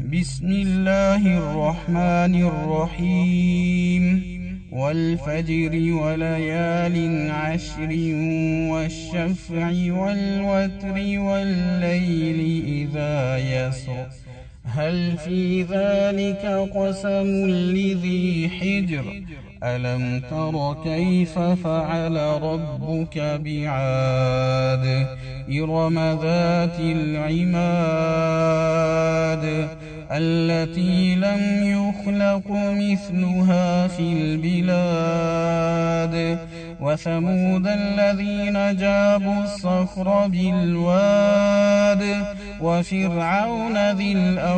بسم الله الرحمن الرحيم والفجر وليال عشر والشفع والوتر والليل إذا يسر هل في ذلك قسم لذي حجر ألم تر كيف فعل ربك بعاد إرم ذات العماد التي لم يخلق مثلها في البلاد وثمود الذين جابوا الصخر بالواد وفرعون ذي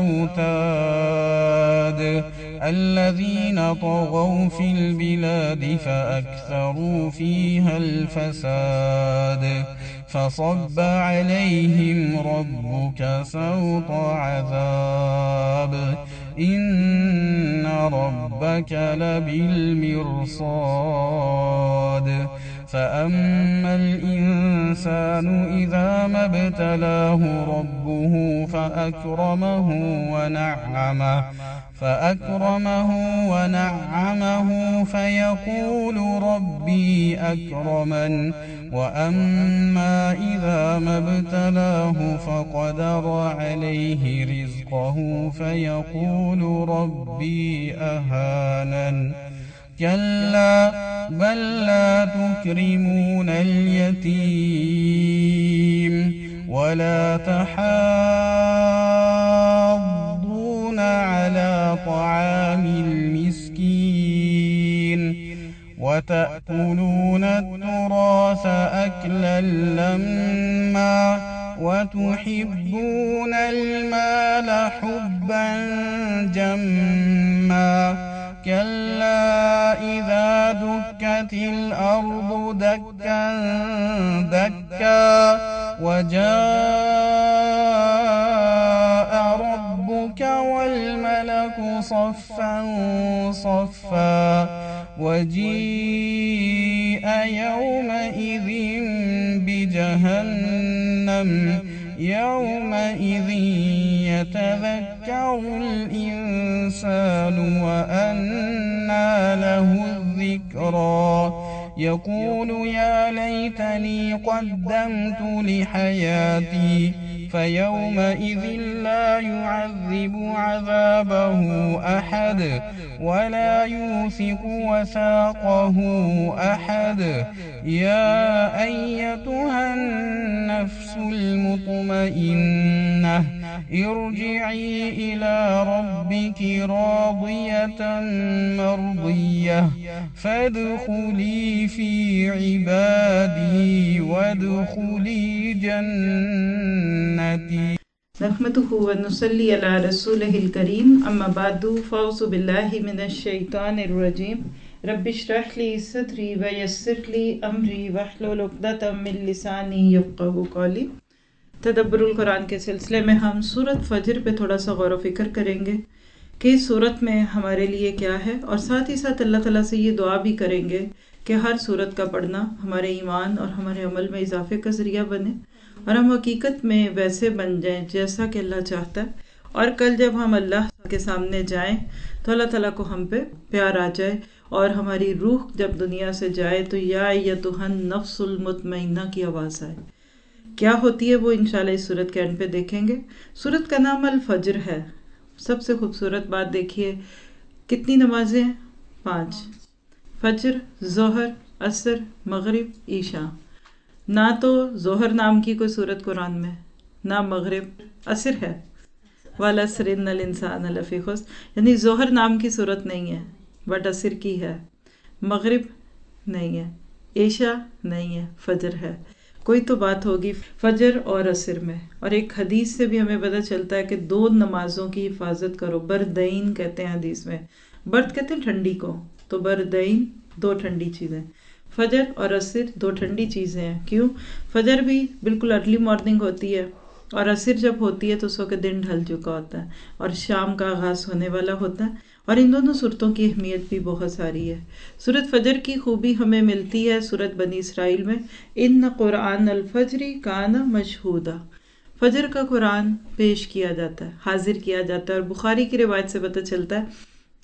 الأوتاد الذين طغوا في البلاد فأكثروا فيها الفساد فصب عليهم ربك سوط عذاب إن ربك لبالمرصاد فأما الإنسان إذا ما ابتلاه ربه فأكرمه ونعمه فيقول ربي أكرمن وأما إذا ما ابتلاه فقدر عليه رزقه فيقول ربي أهانن كلا بل لا تكرمون اليتيم ولا تحاضون على طعام المسكين وتأكلون التراث أكلا لما وتحبون المال حبا جما كلا إذا دكت الأرض دكا دكا وجاء ربك والملك صفا صفا وجيء يومئذ بجهنم يومئذ يتذكر الإنسان وأنى له الذكرى يقول يا ليتني قدمت لحياتي فيومئذ لا يعذب عذابه أحد ولا يوثق وثاقه أحد يا أيتها النفس المطمئنة ارجعي إلى ربك راضية مرضية فادخلي في عبادي وادخلي جنتي نحمده ونصلي على رسوله الكريم أما بعد فأعوذ بالله من الشيطان الرجيم رب اشرح لي صدري ويسر لي أمري واحلل عقدة من لساني يفقهوا قولي। तदब्बुरुल कुरान के सिलसिले में हम सूरत फजर पे थोड़ा सा गौर व फिक्र करेंगे कि सूरत में हमारे लिए क्या है और साथ ही साथ अल्लाह ताला से ये दुआ भी करेंगे कि हर सूरत का पढ़ना हमारे ईमान और हमारे अमल में इजाफे का ज़रिया बने और हम हकीकत में वैसे बन जाएं जैसा कि अल्लाह चाहता है और कल जब हम अल्लाह के सामने जाएं तो अल्लाह ताला को हम पे प्यार आ जाए और हमारी रूह जब दुनिया से जाए तो या अय्युहन नफ्सुल मुतमइन्ना की आवाज़ आए। क्या होती है वो इंशाल्लाह इस सूरत के एंड पे देखेंगे। सूरत का नाम अल फजर है। सबसे खूबसूरत बात देखिए कितनी नमाजें हैं? 5 फजर, जोहर, असर, मगरिब, ईशा। ना तो जोहर नाम की कोई सूरत कुरान में, ना मगरिब, असर है वाला सरिन्नल इंसान लफी खुस्र, यानी जोहर नाम की सूरत नहीं है बट असर की है, मगरिब नहीं है, ईशा नहीं है, फजर है। कोई तो बात होगी फजर और असर में। और एक हदीस से भी हमें पता चलता है कि 2 नमाजों की हिफाजत करो। बरदैन कहते हैं हदीस में, बर्द कहते हैं ठंडी को, तो बरदैन 2 ठंडी चीज़ें, फजर और असर 2 ठंडी चीज़ें हैं। क्यों? फजर भी बिल्कुल अर्ली मॉर्निंग होती है और असर जब होती है तो उस वक्त दिन ढल चुका होता है और शाम का आगाज़ होने वाला होता है। और इन दोनों सूरतों की अहमियत भी बहुत सारी है। सूरत फजर की खूबी हमें मिलती है सूरत बनी इसराइल में, इन्न कुरान अल फजरी काना मशहूदा। فجر کا قرآن پیش کیا جاتا ہے، حاضر کیا جاتا ہے، اور بخاری کی روایت سے پتہ چلتا ہے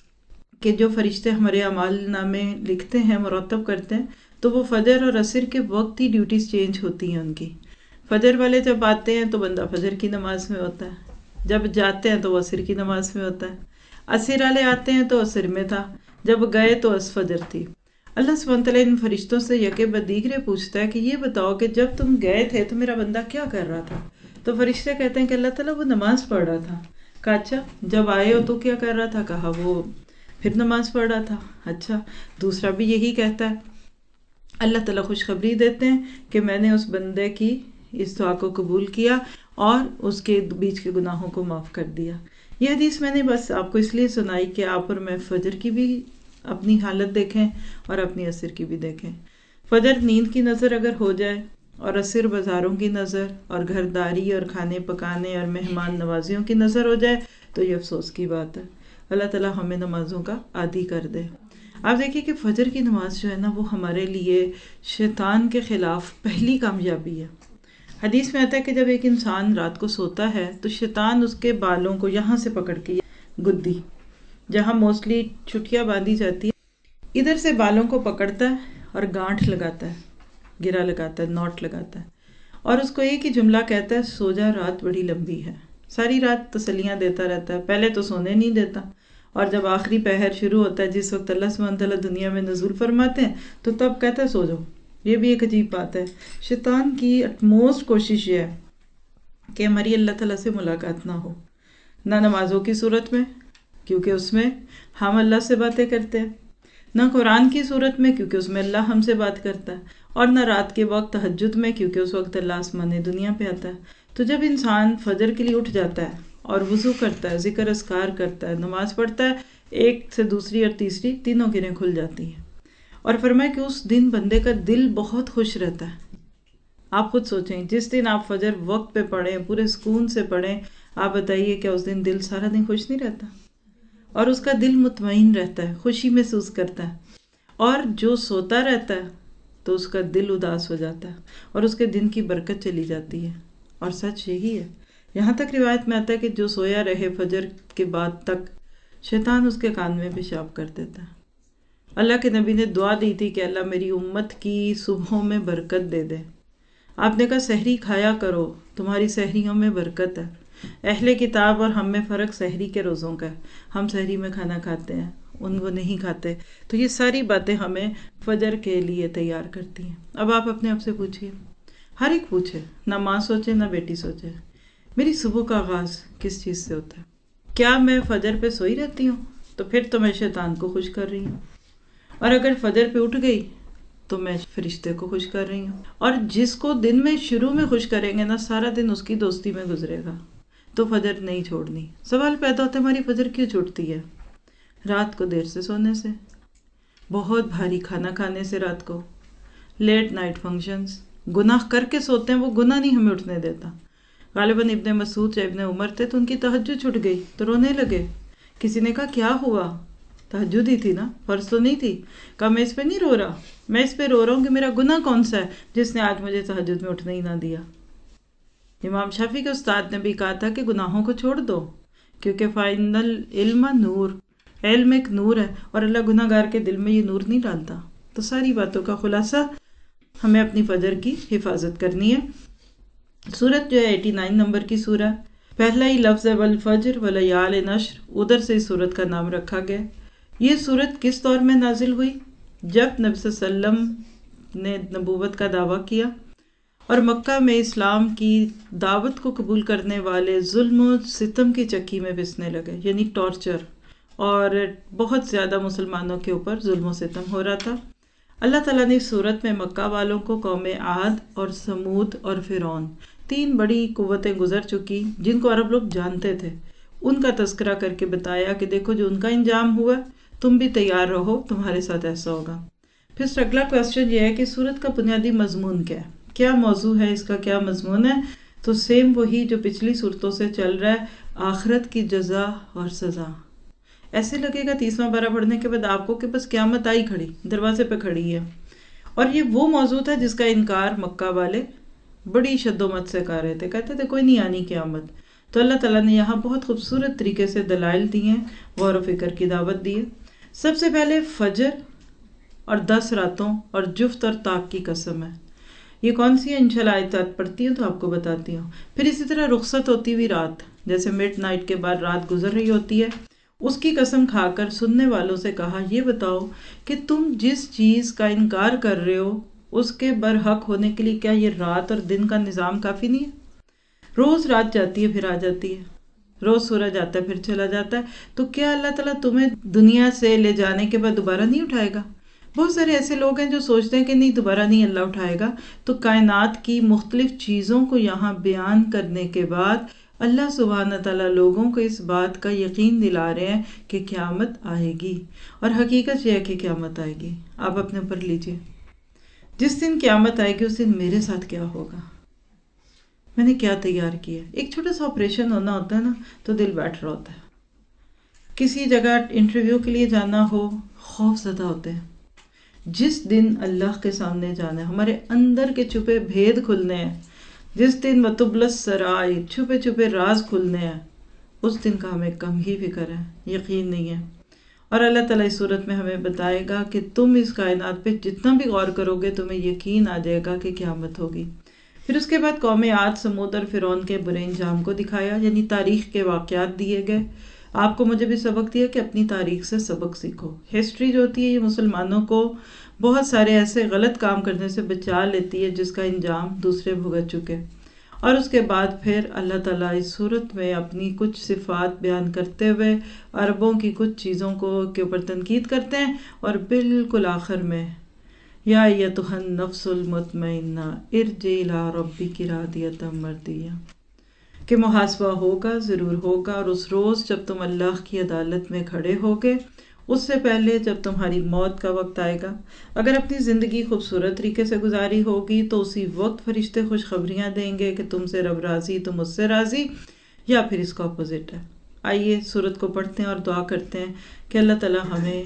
کہ جو فرشتے ہمارے اعمال نامے لکھتے ہیں، مرتب کرتے ہیں، تو وہ فجر اور عصر کے وقت ہی ڈیوٹیز چینج ہوتی ہیں ان کی۔ فجر والے جب آتے ہیں تو بندہ فجر کی نماز میں ہوتا ہے، جب جاتے ہیں تو وہ عصر کی نماز میں ہوتا ہے، عصر والے آتے ہیں تو عصر میں تھا، جب گئے تو فجر تھی۔ اللہ سبحانہ تعالیٰ ان فرشتوں سے یکے بدیگرے پوچھتا ہے کہ یہ بتاؤ کہ جب تم گئے تھے تو میرا بندہ کیا کر رہا تھا؟ تو فرشتے کہتے ہیں کہ اللہ تعالیٰ وہ نماز پڑھ رہا تھا۔ کہا اچھا، جب آئے ہو تو کیا کر رہا تھا؟ کہا وہ پھر نماز پڑھ رہا تھا۔ اچھا، دوسرا بھی یہی کہتا ہے۔ اللہ تعالیٰ خوشخبری دیتے ہیں کہ میں نے اس بندے کی اس دعا کو قبول کیا اور اس کے بیچ کے گناہوں کو معاف کر دیا۔ یہ حدیث میں نے بس آپ کو اس لیے سنائی کہ آپ اور میں فجر کی بھی اپنی حالت دیکھیں اور اپنی عصر کی بھی دیکھیں۔ فجر نیند کی نظر اگر ہو جائے اور عصر بازاروں کی نظر اور گھرداری اور کھانے پکانے اور مہمان نوازیوں کی نظر ہو جائے تو یہ افسوس کی بات ہے۔ اللہ تعالیٰ ہمیں نمازوں کا عادی کر دے۔ آپ دیکھیے کہ فجر کی نماز جو ہے نا، وہ ہمارے لیے شیطان کے خلاف پہلی کامیابی ہے۔ حدیث میں آتا ہے کہ جب ایک انسان رات کو سوتا ہے تو شیطان اس کے بالوں کو یہاں سے پکڑ کے، گدی جہاں موسٹلی چھٹیاں باندھی جاتی ہے، ادھر سے بالوں کو پکڑتا ہے اور گانٹھ لگاتا ہے، گرا لگاتا ہے، نوٹ لگاتا ہے، اور اس کو ایک ہی جملہ کہتا ہے، سو جا، رات بڑی لمبی ہے۔ ساری رات تسلیاں دیتا رہتا ہے، پہلے تو سونے نہیں دیتا، اور جب آخری پہر شروع ہوتا ہے، جس وقت اللہ سبحانہ تعالیٰ دنیا میں نزول فرماتے ہیں، تو تب کہتا ہے سو جاؤ۔ یہ بھی ایک عجیب بات ہے۔ شیطان کی اٹموسٹ کوشش یہ ہے کہ ہماری اللہ تعالیٰ سے ملاقات نہ ہو، نہ نمازوں کی صورت میں کیونکہ اس میں ہم اللہ سے باتیں کرتے ہیں، نہ قرآن کی صورت میں کیونکہ اس میں اللہ ہم سے بات کرتا ہے، اور نہ رات کے وقت تہجد میں کیونکہ اس وقت اللہ آسمان دنیا پہ آتا ہے۔ تو جب انسان فجر کے لیے اٹھ جاتا ہے اور وضو کرتا ہے، ذکر اذکار کرتا ہے، نماز پڑھتا ہے، ایک سے دوسری اور تیسری تینوں گرہیں کھل جاتی ہیں، اور فرمایا کہ اس دن بندے کا دل بہت خوش رہتا ہے۔ آپ خود سوچیں، جس دن آپ فجر وقت پہ پڑھیں، پورے سکون سے پڑھیں، آپ بتائیے کہ اس دن دل سارا دن خوش نہیں رہتا؟ اور اس کا دل مطمئن رہتا ہے، خوشی محسوس کرتا ہے۔ اور جو سوتا رہتا ہے تو اس کا دل اداس ہو جاتا ہے اور اس کے دن کی برکت چلی جاتی ہے۔ اور سچ یہی ہے، یہاں تک روایت میں آتا ہے کہ جو سویا رہے فجر کے بعد تک، شیطان اس کے کان میں پیشاب کر دیتا ہے۔ اللہ کے نبی نے دعا دی تھی کہ اللہ میری امت کی صبحوں میں برکت دے دے۔ آپ نے کہا سحری کھایا کرو، تمہاری سحریوں میں برکت ہے۔ اہل کتاب اور ہم میں فرق سحری کے روزوں کا ہے، ہم سحری میں کھانا کھاتے ہیں، ان وہ نہیں کھاتے۔ تو یہ ساری باتیں ہمیں فجر کے لیے تیار کرتی ہیں۔ اب آپ اپنے آپ سے پوچھئے، ہر ایک پوچھے، نہ ماں سوچے نہ بیٹی سوچے، میری صبح کا آغاز کس چیز سے ہوتا ہے؟ کیا میں فجر پہ سوئی رہتی ہوں؟ تو پھر تو میں شیطان کو خوش کر رہی ہوں، اور اگر فجر پہ اٹھ گئی تو میں فرشتے کو خوش کر رہی ہوں۔ اور جس کو دن میں شروع میں خوش کریں گے نا، سارا دن اس کی دوستی میں گزرے گا۔ تو فجر نہیں چھوڑنی۔ سوال پیدا ہوتا ہے ہماری فجر کیوں چھوٹتی ہے؟ رات کو دیر سے سونے سے، بہت بھاری کھانا کھانے سے، رات کو لیٹ نائٹ فنکشنز، گناہ کر کے سوتے ہیں، وہ گناہ نہیں ہمیں اٹھنے دیتا۔ غالباً ابن مسعود یا ابن عمر تھے تو ان کی تہجد چھٹ گئی تو رونے لگے۔ کسی نے کہا کیا ہوا؟ تہجد ہی تھی نا، فرض تو نہیں تھی۔ کہا میں اس پہ نہیں رو رہا، میں اس پہ رو رہا ہوں کہ میرا گناہ کون سا ہے جس نے آج مجھے تہجد میں اٹھنے ہی نہ دیا۔ امام شافعی کے استاد نے بھی کہا تھا کہ گناہوں کو چھوڑ دو، کیونکہ فَإِنَّ الْعِلْمَ نور، علم ایک نور ہے، اور اللہ گناہ گار کے دل میں یہ نور نہیں ڈالتا۔ تو ساری باتوں کا خلاصہ، ہمیں اپنی فجر کی حفاظت کرنی ہے۔ سورت جو ہے 89 نمبر کی سورہ، پہلا ہی لفظ ہے والفجر ولیال نشر، ادھر سے اس سورت کا نام رکھا گیا۔ یہ سورت کس دور میں نازل ہوئی؟ جب نبی صلی اللہ علیہ وسلم نے نبوت کا دعویٰ کیا اور مکہ میں اسلام کی دعوت کو قبول کرنے والے ظلم و ستم کی چکی میں پسنے لگے، یعنی ٹارچر، اور بہت زیادہ مسلمانوں کے اوپر ظلم و ستم ہو رہا تھا۔ اللہ تعالیٰ نے اس صورت میں مکہ والوں کو قوم عاد اور سمود اور فرعون، 3 بڑی قوتیں گزر چکی جن کو عرب لوگ جانتے تھے، ان کا تذکرہ کر کے بتایا کہ دیکھو جو ان کا انجام ہوا، تم بھی تیار رہو، تمہارے ساتھ ایسا ہوگا۔ پھر اگلا کویسچن یہ ہے کہ سورت کا بنیادی مضمون کیا ہے؟ کیا موضوع ہے اس کا، کیا مضمون ہے؟ تو سیم وہی جو پچھلی صورتوں سے چل رہا ہے، آخرت کی جزا اور سزا۔ ایسے لگے گا 30واں پارہ پڑھنے کے بعد آپ کو کہ بس قیامت آئی کھڑی، دروازے پہ کھڑی ہے، اور یہ وہ موضوع تھا جس کا انکار مکہ والے بڑی شدت سے کہہ رہے تھے، کہتے تھے کوئی نہیں آنی قیامت. تو اللہ تعالیٰ نے یہاں بہت خوبصورت طریقے سے دلائل دی ہیں، غور و فکر کی دعوت دی ہے. سب سے پہلے فجر اور 10 راتوں اور جفت اور طاق کی قسم ہے. یہ کون سی ہے انشاءاللہ آیات پڑھتی ہوں تو آپ کو بتاتی ہوں. پھر اسی طرح رخصت ہوتی ہوئی رات، جیسے مڈ نائٹ کے بعد رات گزر رہی ہوتی ہے، اس کی قسم کھا کر سننے والوں سے کہا یہ بتاؤ کہ تم جس چیز کا انکار کر رہے ہو اس کے برحق ہونے کے لیے کیا یہ رات اور دن کا نظام کافی نہیں ہے؟ روز رات جاتی ہے پھر آ جاتی ہے، روز سورج آتا ہے پھر چلا جاتا ہے، تو کیا اللہ تعالیٰ تمہیں دنیا سے لے جانے کے بعد دوبارہ نہیں اٹھائے گا؟ بہت سارے ایسے لوگ ہیں جو سوچتے ہیں کہ نہیں دوبارہ نہیں اللہ اٹھائے گا. تو کائنات کی مختلف چیزوں کو یہاں بیان کرنے کے بعد اللہ سبحانہ تعالیٰ لوگوں کو اس بات کا یقین دلا رہے ہیں کہ قیامت آئے گی. اور حقیقت یہ ہے کہ قیامت آئے گی. آپ اپنے اوپر لیجئے، جس دن قیامت آئے گی اس دن میرے ساتھ کیا ہوگا، میں نے کیا تیار کیا. ایک چھوٹا سا آپریشن ہونا ہوتا ہے نا تو دل بیٹھ رہا ہوتا ہے. کسی جگہ انٹرویو کے لیے جانا ہو، خوف زدہ ہوتے ہیں. جس دن اللہ کے سامنے جانا ہے، ہمارے اندر کے چھپے بھید کھلنے ہیں، جس دن متبلس سرائے چھپے چھپے راز کھلنے ہیں، اس دن کا ہمیں کم ہی فکر ہے، یقین نہیں ہے. اور اللہ تعالیٰ اس صورت میں ہمیں بتائے گا کہ تم اس کائنات پہ جتنا بھی غور کرو گے تمہیں یقین آ جائے گا کہ قیامت ہوگی. پھر اس کے بعد قوم عاد، سمود اور فرعون کے برے انجام کو دکھایا، یعنی تاریخ کے واقعات دیے گئے. آپ کو مجھے بھی سبق دیا کہ اپنی تاریخ سے سبق سیکھو. ہسٹری جو ہوتی ہے یہ مسلمانوں کو بہت سارے ایسے غلط کام کرنے سے بچا لیتی ہے جس کا انجام دوسرے بھگت چکے. اور اس کے بعد پھر اللہ تعالیٰ اس صورت میں اپنی کچھ صفات بیان کرتے ہوئے عربوں کی کچھ چیزوں کے اوپر تنقید کرتے ہیں، اور بالکل آخر میں یا ایتھا النفس المطمئنہ ارجعی الی ربک راضیۃ مرضیہ، کہ محاسبہ ہوگا، ضرور ہوگا. اور اس روز جب تم اللہ کی عدالت میں کھڑے ہوگے، اس سے پہلے جب تمہاری موت کا وقت آئے گا، اگر اپنی زندگی خوبصورت طریقے سے گزاری ہوگی تو اسی وقت فرشتے خوشخبریاں دیں گے کہ تم سے رب راضی، تم اس سے راضی، یا پھر اس کا اپوزٹ ہے. آئیے سورت کو پڑھتے ہیں اور دعا کرتے ہیں کہ اللہ تعالیٰ ہمیں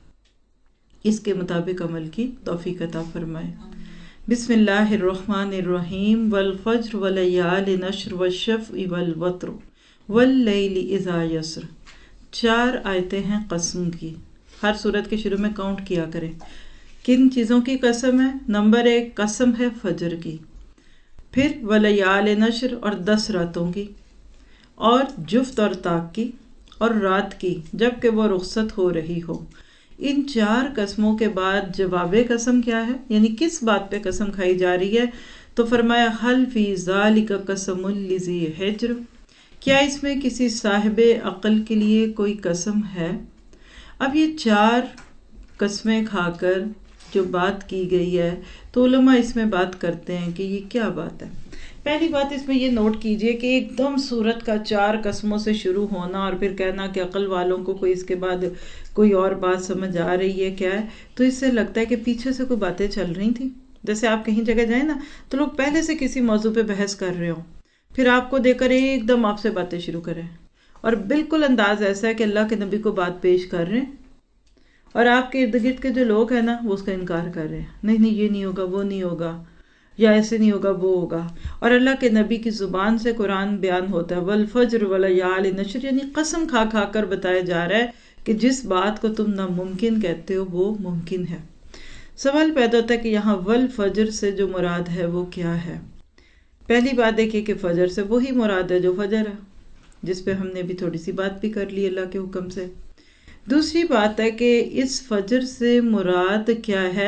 اس کے مطابق عمل کی توفیق عطا فرمائے. بسم اللہ الرحمن الرحیم. والفجر ولیال نشر والشفع والوتر واللیل اذا یسر. 4 آیتیں ہیں قسم کی. ہر سورت کے شروع میں کاؤنٹ کیا کریں. کن چیزوں کی قسم ہے؟ نمبر 1 قسم ہے فجر کی، پھر ولیال نشر اور 10 راتوں کی، اور جفت اور طاق کی، اور رات کی جب کہ وہ رخصت ہو رہی ہو. ان 4 قسموں کے بعد جواب قسم کیا ہے، یعنی کس بات پہ قسم کھائی جا رہی ہے؟ تو فرمایا حل فی ذالک قسم لذی حجر، کیا اس میں کسی صاحب عقل کے لیے کوئی قسم ہے؟ اب یہ 4 قسمیں کھا کر جو بات کی گئی ہے تو علماء اس میں بات کرتے ہیں کہ یہ کیا بات ہے. پہلی بات اس میں یہ نوٹ کیجئے کہ ایک دم سورت کا 4 قسموں سے شروع ہونا اور پھر کہنا کہ عقل والوں کو کوئی اس کے بعد کوئی اور بات سمجھ آ رہی ہے کیا ہے، تو اس سے لگتا ہے کہ پیچھے سے کوئی باتیں چل رہی تھیں. جیسے آپ کہیں جگہ جائیں نا تو لوگ پہلے سے کسی موضوع پہ بحث کر رہے ہوں، پھر آپ کو دیکھ کر ایک دم آپ سے باتیں شروع کریں، اور بالکل انداز ایسا ہے کہ اللہ کے نبی کو بات پیش کر رہے ہیں اور آپ کے ارد گرد کے جو لوگ ہیں نا وہ اس کا انکار کر رہے ہیں، نہیں یہ نہیں ہوگا، وہ نہیں ہوگا، یا ایسے نہیں ہوگا، وہ ہوگا. اور اللہ کے نبی کی زبان سے قرآن بیان ہوتا ہے والفجر ولیال نشر، یعنی قسم کھا کھا کر بتایا جا رہا ہے کہ جس بات کو تم ناممکن کہتے ہو وہ ممکن ہے. سوال پیدا ہوتا ہے کہ یہاں والفجر سے جو مراد ہے وہ کیا ہے؟ پہلی بات دیکھیے کہ فجر سے وہی مراد ہے جو فجر ہے، جس پہ ہم نے بھی تھوڑی سی بات بھی کر لی اللہ کے حکم سے. دوسری بات ہے کہ اس فجر سے مراد کیا ہے.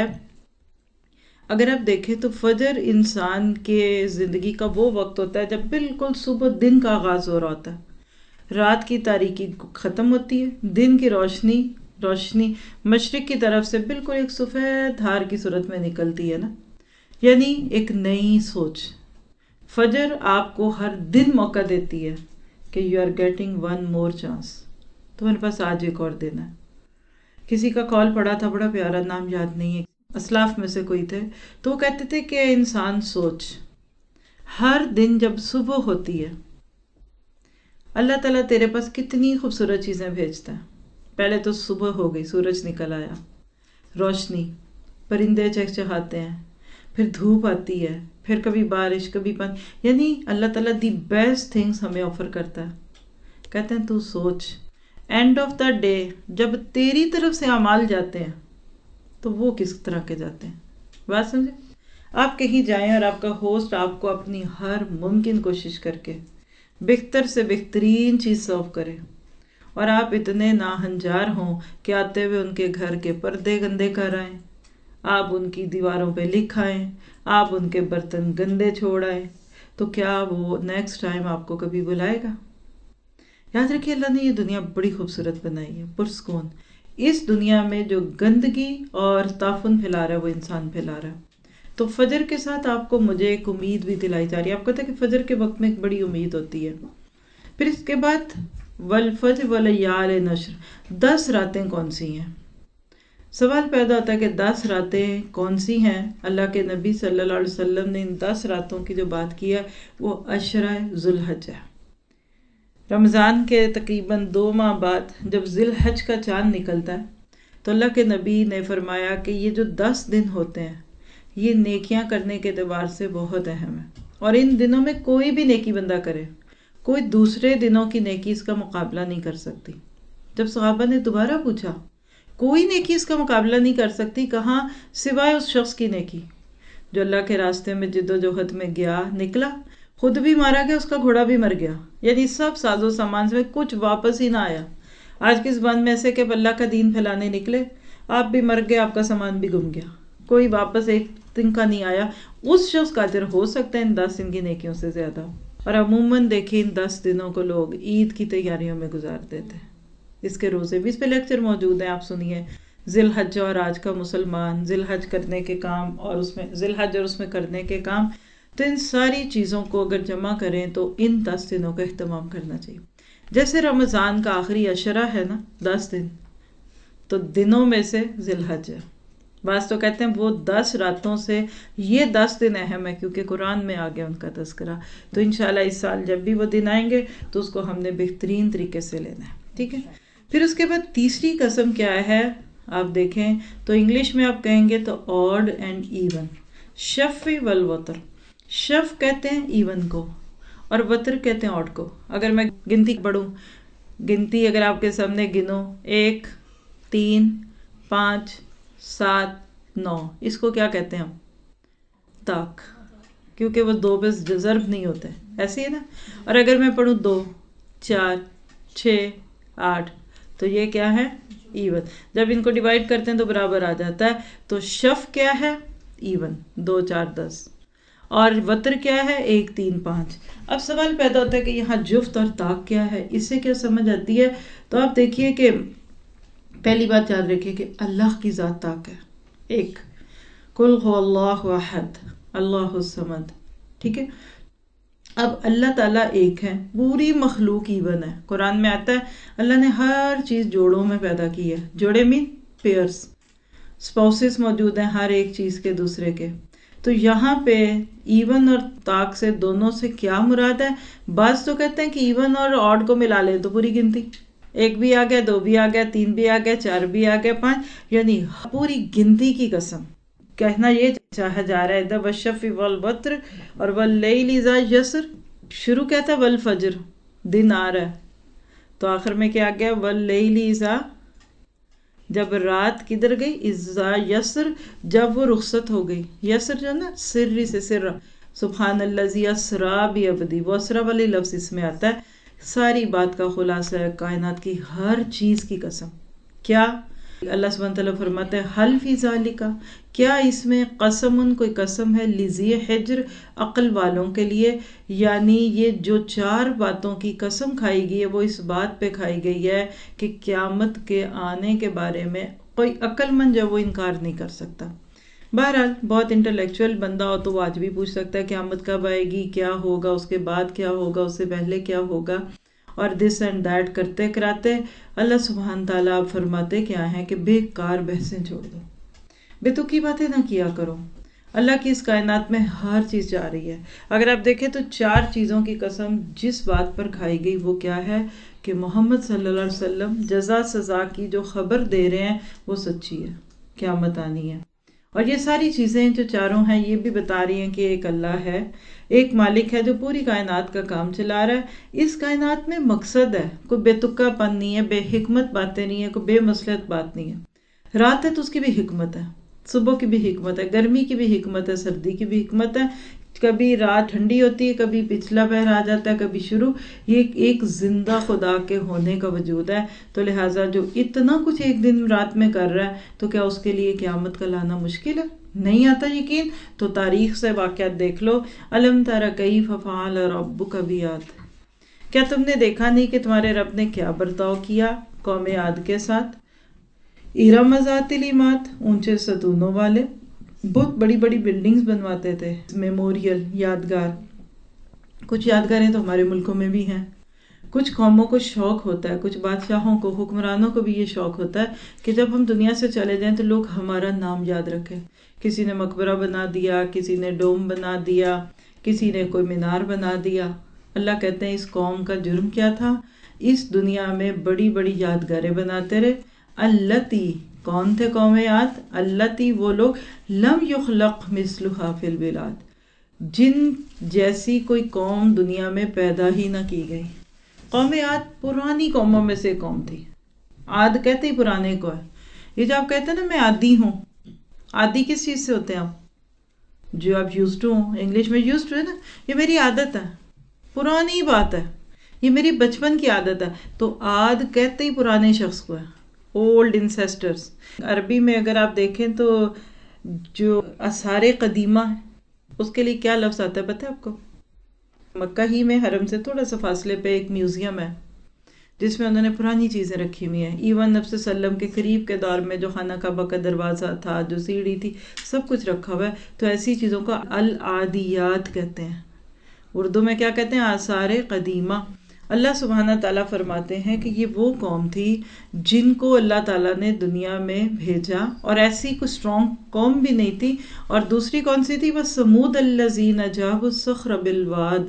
اگر آپ دیکھیں تو فجر انسان کے زندگی کا وہ وقت ہوتا ہے جب بالکل صبح دن کا آغاز ہو رہا ہوتا ہے، رات کی تاریکی ختم ہوتی ہے، دن کی روشنی مشرق کی طرف سے بالکل ایک سفید دھار کی صورت میں نکلتی ہے نا، یعنی ایک نئی سوچ. فجر آپ کو ہر دن موقع دیتی ہے کہ you are getting one more chance, تمہارے پاس آج ایک اور دن ہے. کسی کا کال پڑا تھا، بڑا پیارا، نام یاد نہیں ہے، اسلاف میں سے کوئی تھے، تو وہ کہتے تھے کہ انسان سوچ، ہر دن جب صبح ہوتی ہے اللہ تعالیٰ تیرے پاس کتنی خوبصورت چیزیں بھیجتا ہے. پہلے تو صبح ہو گئی، سورج نکل آیا، روشنی، پرندے چہچہاتے ہیں، پھر دھوپ آتی ہے، پھر کبھی بارش، کبھی پانی، یعنی اللہ تعالیٰ دی بیسٹ تھنگس ہمیں آفر کرتا ہے۔ کہتے ہیں تو سوچ، اینڈ آف دا ڈے جب تیری طرف سے اعمال جاتے ہیں تو وہ کس طرح کے جاتے ہیں؟ بات سمجھے؟ آپ کہیں جائیں اور آپ کا ہوسٹ آپ کو اپنی ہر ممکن کوشش کر کے بہتر سے بہترین چیز سرو کرے، اور آپ اتنے ناہنجار ہوں کہ آتے ہوئے ان کے گھر کے پردے گندے کر آئیں، آپ ان کی دیواروں پہ لکھ آئیں، آپ ان کے برتن گندے چھوڑ آئیں، تو کیا وہ نیکسٹ ٹائم آپ کو کبھی بلائے گا؟ یاد رکھیے، اللہ نے یہ دنیا بڑی خوبصورت بنائی ہے، پرسکون۔ اس دنیا میں جو گندگی اور تعفن پھیلا رہا ہے وہ انسان پھیلا رہا ہے۔ تو فجر کے ساتھ آپ کو مجھے ایک امید بھی دلائی جا رہی ہے۔ آپ کو پتہ ہے کہ فجر کے وقت میں ایک بڑی امید ہوتی ہے۔ پھر اس کے بعد والفجر ولیال نشر، 10 راتیں کون سی ہیں؟ سوال پیدا ہوتا ہے کہ 10 راتیں کون سی ہیں؟ اللہ کے نبی صلی اللہ علیہ وسلم نے ان 10 راتوں کی جو بات کی ہے وہ عشرہ ذی الحج ہے۔ رمضان کے تقریباً 2 ماہ بعد جب ذی الحج کا چاند نکلتا ہے تو اللہ کے نبی نے فرمایا کہ یہ جو 10 دن ہوتے ہیں یہ نیکیاں کرنے کے اعتبار سے بہت اہم ہے، اور ان دنوں میں کوئی بھی نیکی بندہ کرے، کوئی دوسرے دنوں کی نیکی اس کا مقابلہ نہیں کر سکتی۔ جب صحابہ نے دوبارہ پوچھا، کوئی نیکی اس کا مقابلہ نہیں کر سکتی، کہاں سوائے اس شخص کی نیکی جو اللہ کے راستے میں جد و جہد میں گیا، نکلا، خود بھی مارا گیا، اس کا گھوڑا بھی مر گیا، یعنی سب ساز و سامان سے کچھ واپس ہی نہ آیا۔ آج کے زبان میں ایسے کہ اللہ کا دین پھیلانے نکلے، آپ بھی مر گئے، آپ کا سامان بھی گم گیا، کوئی واپس ایک دن کا نہیں آیا، اس شخص کا اجر ہو سکتا ہے ان 10 دن کی نیکیوں سے زیادہ۔ اور عموماً دیکھیں ان 10 دنوں کو لوگ عید کی تیاریوں میں گزار دیتے ہیں، اس کے روزے بھی، اس پہ لیکچر موجود ہیں، آپ سنیے، ذی الحج اور آج کا مسلمان، ذی الحج کرنے کے کام اور اس میں ذی الحج اور اس میں کرنے کے کام، تو ان ساری چیزوں کو اگر جمع کریں تو ان 10 دنوں کا اہتمام کرنا چاہیے۔ جیسے رمضان کا آخری عشرہ ہے نا 10 دن، تو دنوں میں سے ذی الحج ہے۔ بعض تو کہتے ہیں وہ 10 راتوں سے یہ 10 دن اہم ہے کیونکہ قرآن میں آ گیا ان کا تذکرہ، تو انشاءاللہ اس سال جب بھی وہ دن آئیں گے تو اس کو ہم نے بہترین طریقے سے لینا ہے، ٹھیک ہے؟ پھر اس کے بعد تیسری قسم کیا ہے آپ دیکھیں تو انگلش میں آپ کہیں گے تو آڈ اینڈ ایون، شفع والوتر۔ شف کہتے ہیں ایون کو اور وتر کہتے ہیں آڈ کو۔ اگر میں گنتی پڑھوں، گنتی اگر آپ کے سامنے گنو 1 3 5 7 9، اس کو کیا کہتے ہیں ہم؟ طاق، کیونکہ وہ 2 پہ ضرب نہیں ہوتے، ایسے ہی نا۔ اور اگر میں پڑھوں 2 4 6 8، تو یہ کیا ہے؟ ایون۔ جب ان کو ڈیوائڈ کرتے ہیں تو برابر آ جاتا ہے۔ تو شف کیا ہے؟ ایون، 2 4 10، اور وتر کیا ہے؟ 1 3 5۔ اب سوال پیدا ہوتا ہے کہ یہاں جفت اور طاق کیا ہے، اس سے کیا سمجھ آتی ہے؟ تو آپ دیکھیے کہ پہلی بات یاد رکھیے کہ اللہ کی ذات طاق ہے، ایک، قل هو اللہ احد اللہ الصمد، ٹھیک ہے؟ اب اللہ تعالیٰ ایک ہے، پوری مخلوق ایون ہے۔ قرآن میں آتا ہے اللہ نے ہر چیز جوڑوں میں پیدا کی ہے، جوڑے مین پیئرس، اسپاؤسز موجود ہیں ہر ایک چیز کے دوسرے کے۔ تو یہاں پہ ایون اور طاق سے دونوں سے کیا مراد ہے؟ بعض تو کہتے ہیں کہ ایون اور آڈ کو ملا لیں تو پوری گنتی، 1 بھی آ گیا، 2 بھی آ گیا، 3 بھی آ گیا، 4 بھی آ گیا، 5، یعنی پوری گنتی کی قسم کہنا یہ چاہا جا رہا ہے۔ ادھر والشفع والوتر اور واللیل اذا یسر، شروع کیا تھا؟ والفجر، دن آ رہا ہے، تو آخر میں کیا گیا؟ واللیل اذا، جب رات کدھر گئی؟ اذا یسر، جب وہ رخصت ہو گئی۔ یسر جو نا سری سے سر، سبحان الذی اسری بعبدہ، وہ اسری والی لفظ اس میں آتا ہے۔ ساری بات کا خلاصہ ہے کائنات کی ہر چیز کی قسم۔ کیا اللہ سبحانہ تعالیٰ فرماتے ہیں حل فی ذالک، کیا اس میں قسم کوئی قسم ہے لذی حجر، عقل والوں کے لیے، یعنی یہ جو 4 باتوں کی قسم کھائی گئی ہے وہ اس بات پہ کھائی گئی ہے کہ قیامت کے آنے کے بارے میں کوئی عقل مند جو وہ انکار نہیں کر سکتا۔ بہرحال بہت انٹلیکچوئل بندہ ہو تو وہ آج بھی پوچھ سکتا ہے قیامت کب آئے گی، کیا ہوگا، اس کے بعد کیا ہوگا، اس سے پہلے کیا ہوگا، اور دس اینڈ دیٹ کرتے کراتے اللہ سبحانہ تعالیٰ آپ فرماتے کیا ہیں کہ بیکار بحثیں چھوڑ دو، بے تکی باتیں نہ کیا کرو۔ اللہ کی اس کائنات میں ہر چیز جا رہی ہے۔ اگر آپ دیکھیں تو 4 چیزوں کی قسم جس بات پر کھائی گئی وہ کیا ہے کہ محمد صلی اللہ علیہ وسلم جزا سزا کی جو خبر دے رہے ہیں وہ سچی ہے، قیامت آنی ہے، اور یہ ساری چیزیں جو چاروں ہیں یہ بھی بتا رہی ہیں کہ ایک اللہ ہے، ایک مالک ہے جو پوری کائنات کا کام چلا رہا ہے۔ اس کائنات میں مقصد ہے، کوئی بے تکا پن نہیں ہے، بے حکمت باتیں نہیں ہے، کوئی بے مصلحت بات نہیں ہے۔ رات ہے تو اس کی بھی حکمت ہے، صبح کی بھی حکمت ہے، گرمی کی بھی حکمت ہے، سردی کی بھی حکمت ہے، کبھی رات ٹھنڈی ہوتی ہے، کبھی پچھلا پہر آ جاتا ہے، کبھی شروع۔ یہ ایک زندہ خدا کے ہونے کا وجود ہے، تو لہٰذا جو اتنا کچھ ایک دن رات میں کر رہا ہے تو کیا اس کے لیے قیامت کا لانا مشکل ہے؟ نہیں آتا یقین؟ تو تاریخ سے واقعات دیکھ لو۔ الم تر کیف فعل ربک بعاد، کیا تم نے دیکھا نہیں کہ تمہارے رب نے کیا برتاؤ کیا قوم عاد کے ساتھ؟ ارم ذات العماد، اونچے ستونوں والے، بہت بڑی بڑی بلڈنگز بنواتے تھے، میموریل، یادگار۔ کچھ یادگاریں تو ہمارے ملکوں میں بھی ہیں۔ کچھ قوموں کو شوق ہوتا ہے، کچھ بادشاہوں کو، حکمرانوں کو بھی یہ شوق ہوتا ہے کہ جب ہم دنیا سے چلے جائیں تو لوگ ہمارا نام یاد رکھیں۔ کسی نے مقبرہ بنا دیا، کسی نے ڈوم بنا دیا، کسی نے کوئی مینار بنا دیا۔ اللہ کہتے ہیں اس قوم کا جرم کیا تھا؟ اس دنیا میں بڑی بڑی یادگاریں بناتے رہے۔ التی، کون تھے قوم عاد؟ التی، وہ لوگ لم یخلق مثلھا فی البلاد، جن جیسی کوئی قوم دنیا میں پیدا ہی نہ کی گئی۔ قوم عاد پرانی قوموں میں سے قوم تھی۔ عاد کہتے ہی پرانے کو ہے۔ یہ جو آپ کہتے ہیں نا میں عادی ہوں، عادی کس چیز سے ہوتے ہیں آپ؟ جو آپ یوزڈ ٹو ہوں، انگلش میں یوزڈ ٹو ہے نا، یہ میری عادت ہے، پرانی بات ہے، یہ میری بچپن کی عادت ہے۔ تو عاد کہتے ہی پرانے شخص کو ہے، اولڈ انسیسٹرز۔ عربی میں اگر آپ دیکھیں تو جو آثار قدیمہ ہے اس کے لیے کیا لفظ آتا ہے پتہ ہے آپ کو؟ مکہ ہی میں حرم سے تھوڑا سا فاصلے پہ ایک میوزیم ہے جس میں انہوں نے پرانی چیزیں رکھی ہوئی ہیں۔ ایون نبی صلی اللہ علیہ وسلم کے قریب کے دور میں جو خانہ کعبہ کا دروازہ تھا، جو سیڑھی تھی، سب کچھ رکھا ہوا ہے۔ تو ایسی چیزوں کو العادیات کہتے ہیں۔ اردو میں کیا کہتے ہیں؟ آثار قدیمہ۔ اللہ سبحانہ تعالیٰ فرماتے ہیں کہ یہ وہ قوم تھی جن کو اللہ تعالیٰ نے دنیا میں بھیجا، اور ایسی کوئی اسٹرانگ قوم بھی نہیں تھی۔ اور دوسری کون سی تھی؟ وَثَمُودَ الَّذِينَ جَابُوا الصَّخْرَ بِالْوَادِ،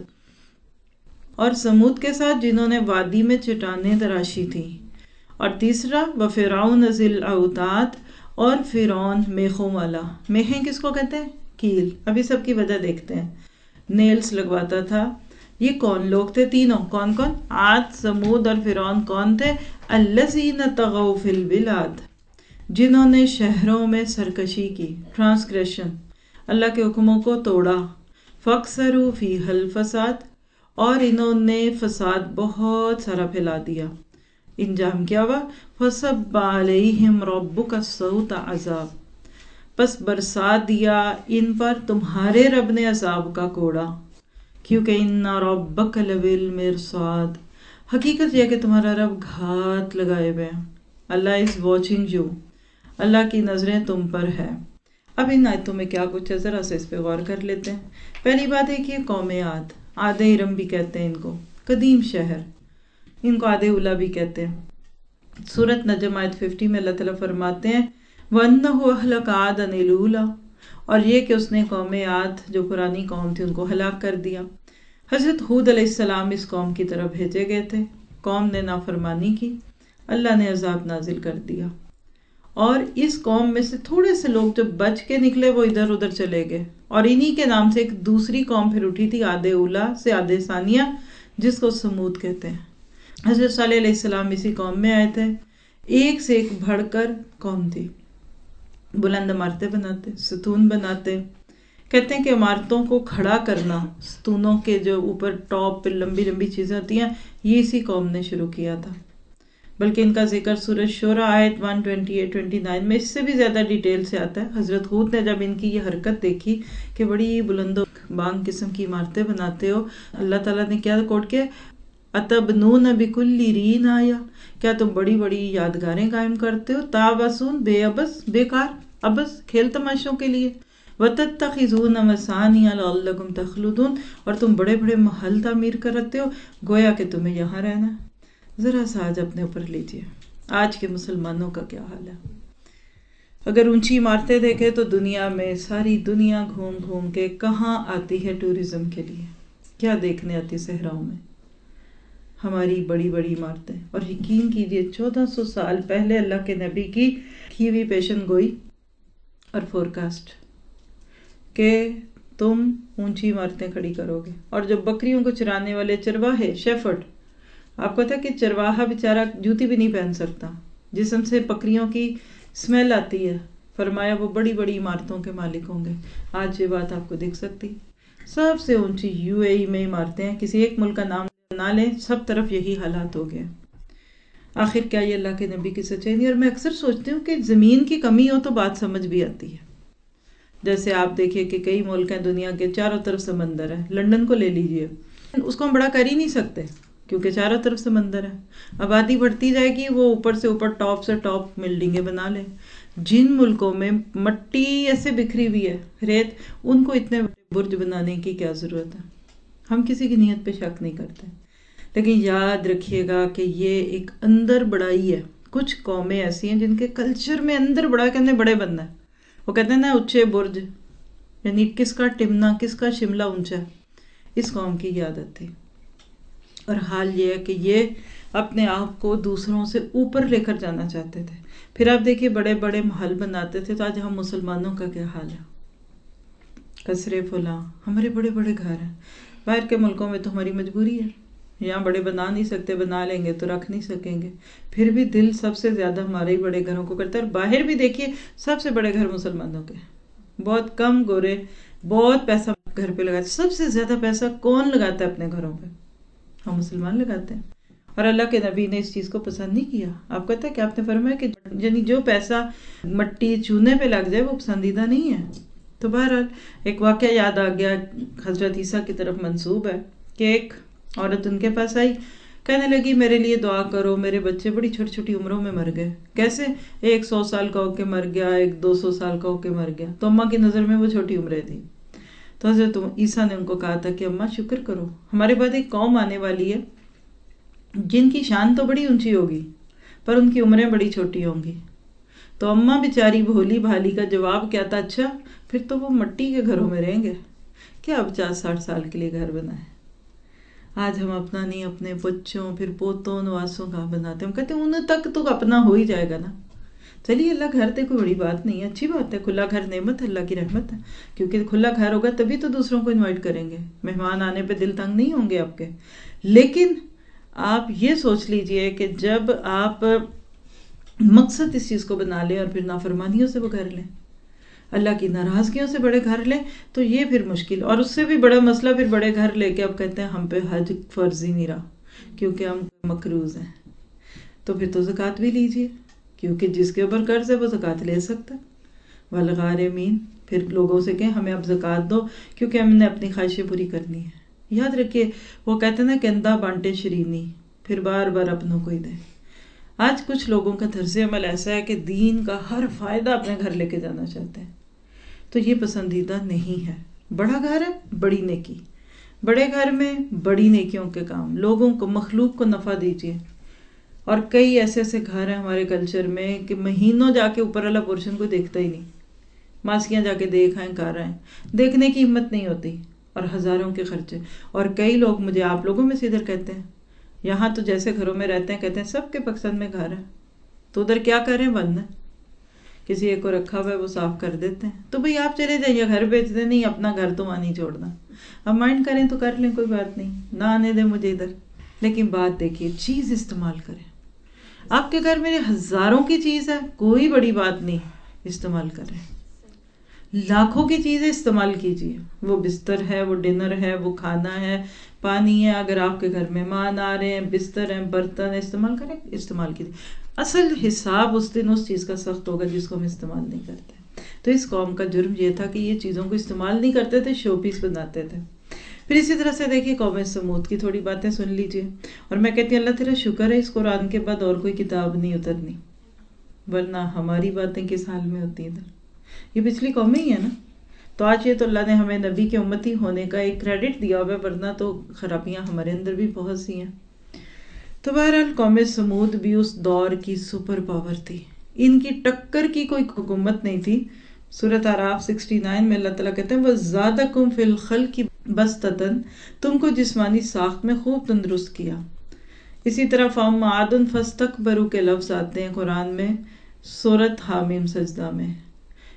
اور سمود کے ساتھ جنہوں نے وادی میں چٹانیں تراشی تھی۔ اور تیسرا وَفِرْعَوْنَ ذِي الْأَوْتَادِ، اور فرعون میخوں والا۔ میخیں کس کو کہتے ہیں؟ کیل۔ ابھی سب کی وجہ دیکھتے ہیں، نیلز لگواتا تھا۔ یہ کون لوگ تھے؟ تینوں کون کون؟ عاد، سمود اور فرعون کون تھے؟ الذین طغوا فی البلاد، جنہوں نے شہروں میں سرکشی کی، ٹرانسگریشن، اللہ کے حکموں کو توڑا۔ فاکثروا فیہا الفساد، اور انہوں نے فساد بہت سارا پھیلا دیا۔ انجام کیا ہوا؟ فصب علیہم ربک صوت عذاب، پس برسا دیا ان پر تمہارے رب نے عذاب کا کوڑا، کیونکہ ان ربک لبالمرصاد، حقیقت یہ کہ تمہارا رب گھات لگائے ہوئے ہیں۔ اللہ از واچنگ یو، اللہ کی نظریں تم پر ہے۔ اب ان آیتوں میں کیا کچھ ہے، ذرا سے اس پہ غور کر لیتے ہیں۔ پہلی بات ہے کہ قوم عاد، عاد ارم بھی کہتے ہیں ان کو، قدیم شہر، ان کو عاد اولا بھی کہتے ہیں۔ سورۃ نجم آیت 50 میں اللہ تعالیٰ فرماتے ہیں وَأَنَّهُ أَهْلَكَ عَادًا الْأُولَىٰ، اور یہ کہ اس نے قوم عاد جو پرانی قوم تھی ان کو ہلاک کر دیا۔ حضرت ہود علیہ السلام اس قوم کی طرف بھیجے گئے تھے، قوم نے نافرمانی کی، اللہ نے عذاب نازل کر دیا، اور اس قوم میں سے تھوڑے سے لوگ جو بچ کے نکلے وہ ادھر ادھر چلے گئے، اور انہی کے نام سے ایک دوسری قوم پھر اٹھی تھی، عاد اولا سے عاد ثانیہ، جس کو سمود کہتے ہیں۔ حضرت صالح علیہ السلام اسی قوم میں آئے تھے، ایک سے ایک بڑھ کر قوم تھی، بلند عمارتیں بناتے، ستون بناتے۔ کہتے ہیں کہ عمارتوں کو کھڑا کرنا، ستونوں کے جو اوپر ٹاپ پہ لمبی لمبی چیزیں ہوتی ہیں، یہ اسی قوم نے شروع کیا تھا۔ بلکہ ان کا ذکر سورۃ شعراء آیت 128-29 میں اس سے بھی زیادہ ڈیٹیل سے آتا ہے۔ حضرت ہود نے جب ان کی یہ حرکت دیکھی کہ بڑی بلند و بانگ قسم کی عمارتیں بناتے ہو، اللہ تعالیٰ نے کیا کوٹ کیا؟ اَتَبْنُونَ بِكُلِّ رِیعٍ آیَةٍ، کیا تم بڑی بڑی یادگاریں قائم کرتے ہو؟ تَعْبَثُونَ، بے عبث، بیکار، عبث، کھیل تماشوں کے لیے۔ وَتَتَّخِذُونَ مَصَانِعَ لَعَلَّكُمْ تَخْلُدُونَ، اور تم بڑے بڑے محل تعمیر کرتے ہو گویا کہ تمہیں یہاں رہنا ہے۔ ذرا سا آج اپنے اوپر لیجئے، آج کے مسلمانوں کا کیا حال ہے۔ اگر اونچی عمارتیں دیکھیں تو دنیا میں ساری دنیا گھوم گھوم کے کہاں آتی ہے ٹورزم کے لیے، کیا دیکھنے آتی صحراؤں میں؟ ہماری بڑی بڑی عمارتیں۔ اور یقین کیجئے 1400 سال پہلے اللہ کے نبی کی ہوئی پیشن گوئی اور فورکاسٹ کہ تم اونچی عمارتیں کھڑی کرو گے. اور جو بکریوں کو چرانے والے چرواہے شیفرڈ، آپ کو پتا ہے کہ چرواہا بیچارہ جوتی بھی نہیں پہن سکتا، جسم سے بکریوں کی اسمیل آتی ہے. فرمایا وہ بڑی بڑی عمارتوں کے مالک ہوں گے. آج یہ بات آپ کو دکھ سکتی. سب سے اونچی UAE میں عمارتیں ہیں، کسی ایک ملک کا نام نہ لیں، سب طرف یہی حالات ہو گئے. آخر کیا یہ اللہ کے نبی کی سچائی نہیں؟ اور میں اکثر سوچتی ہوں کہ زمین کی کمی ہو تو بات سمجھ بھی آتی ہے. جیسے آپ دیکھیے کہ کئی ملک ہیں دنیا کے چاروں طرف سمندر ہے. لندن کو لے لیجئے، اس کو ہم بڑا کر ہی نہیں سکتے کیونکہ چاروں طرف سمندر ہے. آبادی بڑھتی جائے گی، وہ اوپر سے اوپر ٹاپ سے ٹاپ بلڈنگیں بنا لیں. جن ملکوں میں مٹی ایسے بکھری ہوئی ہے، ریت، ان کو اتنے برج بنانے کی کیا ضرورت ہے؟ ہم کسی کی نیت پہ شک نہیں کرتے، لیکن یاد رکھیے گا کہ یہ ایک اندر بڑائی ہے. کچھ قومیں ایسی ہیں جن کے کلچر میں اندر بڑا کرنے بڑے بننا ہے. وہ کہتے ہیں نا اونچے برج، یعنی کس کا ٹمنا، کس کا شملہ اونچا ہے. اس قوم کی عادت تھی. اور حال یہ ہے کہ یہ اپنے آپ کو دوسروں سے اوپر لے کر جانا چاہتے تھے. پھر آپ دیکھیے بڑے بڑے محل بناتے تھے. تو آج ہم مسلمانوں کا کیا حال ہے؟ قصرے فلاں، ہمارے بڑے بڑے گھر ہیں. باہر کے ملکوں میں تو ہماری مجبوری ہے، یہاں بڑے بنا نہیں سکتے، بنا لیں گے تو رکھ نہیں سکیں گے. پھر بھی دل سب سے زیادہ ہمارے ہی بڑے گھروں کو کرتا ہے. اور باہر بھی دیکھیے سب سے بڑے گھر مسلمانوں کے. بہت کم گورے بہت پیسہ گھر پہ لگاتے. سب سے زیادہ پیسہ کون لگاتا ہے اپنے گھروں پہ؟ ہم مسلمان لگاتے ہیں. اور اللہ کے نبی نے اس چیز کو پسند نہیں کیا. آپ کہتے ہیں کہ آپ نے فرمایا کہ یعنی جو پیسہ مٹی چونے پہ لگ جائے وہ پسندیدہ نہیں ہے. تو بہرحال ایک واقعہ یاد آ گیا، حضرت عیسیٰ کی طرف منسوب ہے کہ ایک عورت ان کے پاس آئی، کہنے لگی میرے لیے دعا کرو، میرے بچے بڑی چھوٹی چھوٹی عمروں میں مر گئے. کیسے؟ ایک 100 سال کا ہو کے مر گیا، ایک 200 سال کا ہو کے مر گیا. تو اماں کی نظر میں وہ چھوٹی عمریں تھیں. تو حضرت عیسیٰ نے ان کو کہا تھا کہ اماں شکر کرو، ہمارے بعد ایک قوم آنے والی ہے جن کی شان تو بڑی اونچی ہوگی پر ان کی عمریں بڑی چھوٹی ہوں گی. تو اماں بیچاری بھولی بھالی کا جواب کیا تھا؟ اچھا پھر تو وہ مٹی کے گھروں میں رہیں گے، کیا 50-60 سال کے لیے گھر بنائے. آج ہم اپنا نہیں، اپنے بچوں پھر پوتوں نواسوں کا بناتے. ہم کہتے ہیں انہیں تک تو اپنا ہو ہی جائے گا نا. چلیے اللہ گھر دے، کوئی بڑی بات نہیں ہے، اچھی بات ہے. کھلا گھر نعمت ہے، اللہ کی رحمت ہے. کیونکہ کھلا گھر ہوگا تبھی تو دوسروں کو انوائٹ کریں گے. مہمان آنے پہ دل تنگ نہیں ہوں گے آپ کے. لیکن آپ یہ سوچ لیجئے کہ جب آپ مقصد اس چیز کو بنا لیں اور پھر نافرمانیوں سے وہ گھر لیں، اللہ کی ناراضگیوں سے بڑے گھر لیں، تو یہ پھر مشکل. اور اس سے بھی بڑا مسئلہ پھر بڑے گھر لے کے اب کہتے ہیں ہم پہ حج فرض ہی نہیں رہا کیونکہ ہم مقروض ہیں. تو پھر تو زکوٰۃ بھی لیجئے، کیونکہ جس کے اوپر قرض ہے وہ زکوٰۃ لے سکتا ہے. والغارمین، پھر لوگوں سے کہیں ہمیں اب زکوٰۃ دو کیونکہ ہم نے اپنی خواہشیں پوری کرنی ہے. یاد رکھیے وہ کہتے ہیں نا کہ اندھا بانٹے شرینی، پھر بار بار اپنوں کو ہی دے. آج کچھ لوگوں کا طرز عمل ایسا ہے کہ دین کا ہر فائدہ اپنے گھر لے کے جانا چاہتے ہیں. تو یہ پسندیدہ نہیں ہے. بڑا گھر ہے بڑی نیکی، بڑے گھر میں بڑی نیکیوں کے کام، لوگوں کو مخلوق کو نفع دیجیے. اور کئی ایسے ایسے گھر ہیں ہمارے کلچر میں کہ مہینوں جا کے اوپر والا پورشن کو دیکھتا ہی نہیں. ماسکیاں جا کے دیکھ آئیں کر رہے ہیں، دیکھنے کی ہمت نہیں ہوتی. اور ہزاروں کے خرچے. اور کئی لوگ مجھے آپ لوگوں میں سے ادھر کہتے ہیں یہاں تو جیسے گھروں میں رہتے ہیں کہتے ہیں سب کے پسند میں گھر ہے، تو ادھر کیا کریں؟ بند ہے. کسی ایک کو رکھا ہوا ہے وہ صاف کر دیتے ہیں. تو بھئی آپ چلے جائیں، گھر بیچ دیں، نہیں اپنا گھر تو وہاں نہیں چھوڑنا. اب مائنڈ کریں تو کر لیں، کوئی بات نہیں، نہ آنے دیں مجھے ادھر. لیکن بات دیکھیے، چیز استعمال کریں. آپ کے گھر میں ہزاروں کی چیز ہے، کوئی بڑی بات نہیں، استعمال کریں. لاکھوں کی چیزیں استعمال کیجیے. وہ بستر ہے، وہ ڈنر ہے، وہ کھانا ہے، پانی ہے. اگر آپ کے گھر مہمان آ رہے ہیں، بستر ہیں، برتن ہیں، استعمال کریں، استعمال کیجیے. اصل حساب اس دن اس چیز کا سخت ہوگا جس کو ہم استعمال نہیں کرتے. تو اس قوم کا جرم یہ تھا کہ یہ چیزوں کو استعمال نہیں کرتے تھے، شو پیس بناتے تھے. پھر اسی طرح سے دیکھیے قوم سمود کی تھوڑی باتیں سن لیجیے. اور میں کہتی ہوں اللہ تیرا شکر ہے اس قرآن کے بعد اور کوئی کتاب نہیں اترنی، ورنہ ہماری باتیں کس حال میں ہوتی ہیں. یہ پچھلی قومیں ہی ہے نا. تو آج یہ تو اللہ نے ہمیں نبی کے امتی ہونے کا ایک کریڈٹ دیا ہوا ہے، ورنہ تو خرابیاں ہمارے اندر بھی بہت سی ہیں. تو بہرحال قوم سمود بھی اس دور کی سپر پاور تھی. ان کی ٹکر کی کوئی حکومت نہیں تھی. سورۃ اعراف 69 میں اللہ تعالیٰ کہتے ہیں وَزَادَكُمْ فِي الْخَلْقِ بَسْطَةً، تم کو جسمانی ساخت میں خوب تندرست کیا. اسی طرح فَأَمَّا عَادٌ فَاسْتَكْبَرُوا کے لفظ آتے ہیں قرآن میں سورۃ حامیم سجدہ میں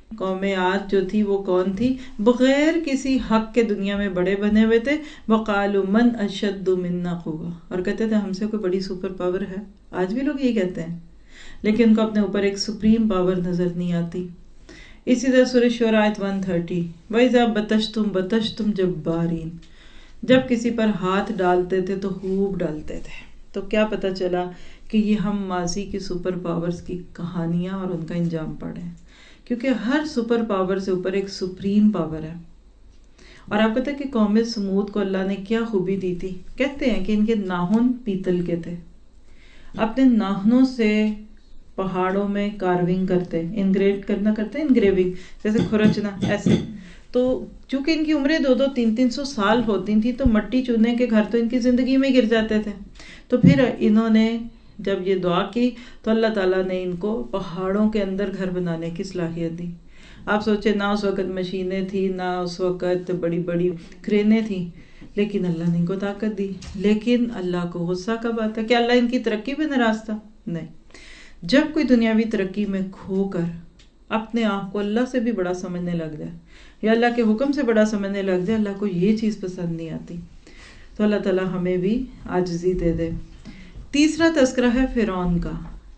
قوم عاد جو تھی وہ کون تھی؟ بغیر کسی حق کے دنیا میں بڑے بنے ہوئے تھے. وقالوا من اشد منا قوة، اور کہتے تھے ہم سے کوئی بڑی سپر پاور ہے. آج بھی لوگ یہی کہتے ہیں، لیکن ان کو اپنے اوپر ایک سپریم پاور نظر نہیں آتی. اسی طرح سورہ شعراء آیت 130، وَإِذَا بَطَشْتُمْ بَطَشْتُمْ جَبَّارِينَ، جب کسی پر ہاتھ ڈالتے تھے تو خوب ڈالتے تھے. تو کیا پتہ چلا کہ یہ ہم ماضی کی سپر پاورز کی کہانیاں اور ان کا انجام پڑھیں، کیونکہ ہر سپر پاور سے اوپر ایک سپریم پاور ہے. اور آپ پتہ کہ قوم سمود کو اللہ نے کیا خوبی دی تھی؟ کہتے ہیں کہ ان کے ناخن پیتل کے تھے. اپنے ناخنوں سے پہاڑوں میں کارونگ کرتے، انگریو کرنا کرتے، انگریونگ جیسے کھرچنا ایسے. تو چونکہ ان کی عمریں 200 300 سال ہوتی تھیں تو مٹی چونے کے گھر تو ان کی زندگی میں گر جاتے تھے. تو پھر انہوں نے جب یہ دعا کی تو اللہ تعالیٰ نے ان کو پہاڑوں کے اندر گھر بنانے کی صلاحیت دی. آپ سوچیں نہ اس وقت مشینیں تھیں، نہ اس وقت بڑی بڑی کرینے تھیں، لیکن اللہ نے ان کو طاقت دی. لیکن اللہ کو غصہ کب آتا؟ کہ اللہ ان کی ترقی پہ ناراض تھا؟ نہیں. جب کوئی دنیاوی ترقی میں کھو کر اپنے آپ کو اللہ سے بھی بڑا سمجھنے لگ جائے یا اللہ کے حکم سے بڑا سمجھنے لگ جائے، اللہ کو یہ چیز پسند نہیں آتی. تو اللہ تعالیٰ ہمیں بھی عاجزی دے دے. تیسرا تذکرہ ہے فرعون کا.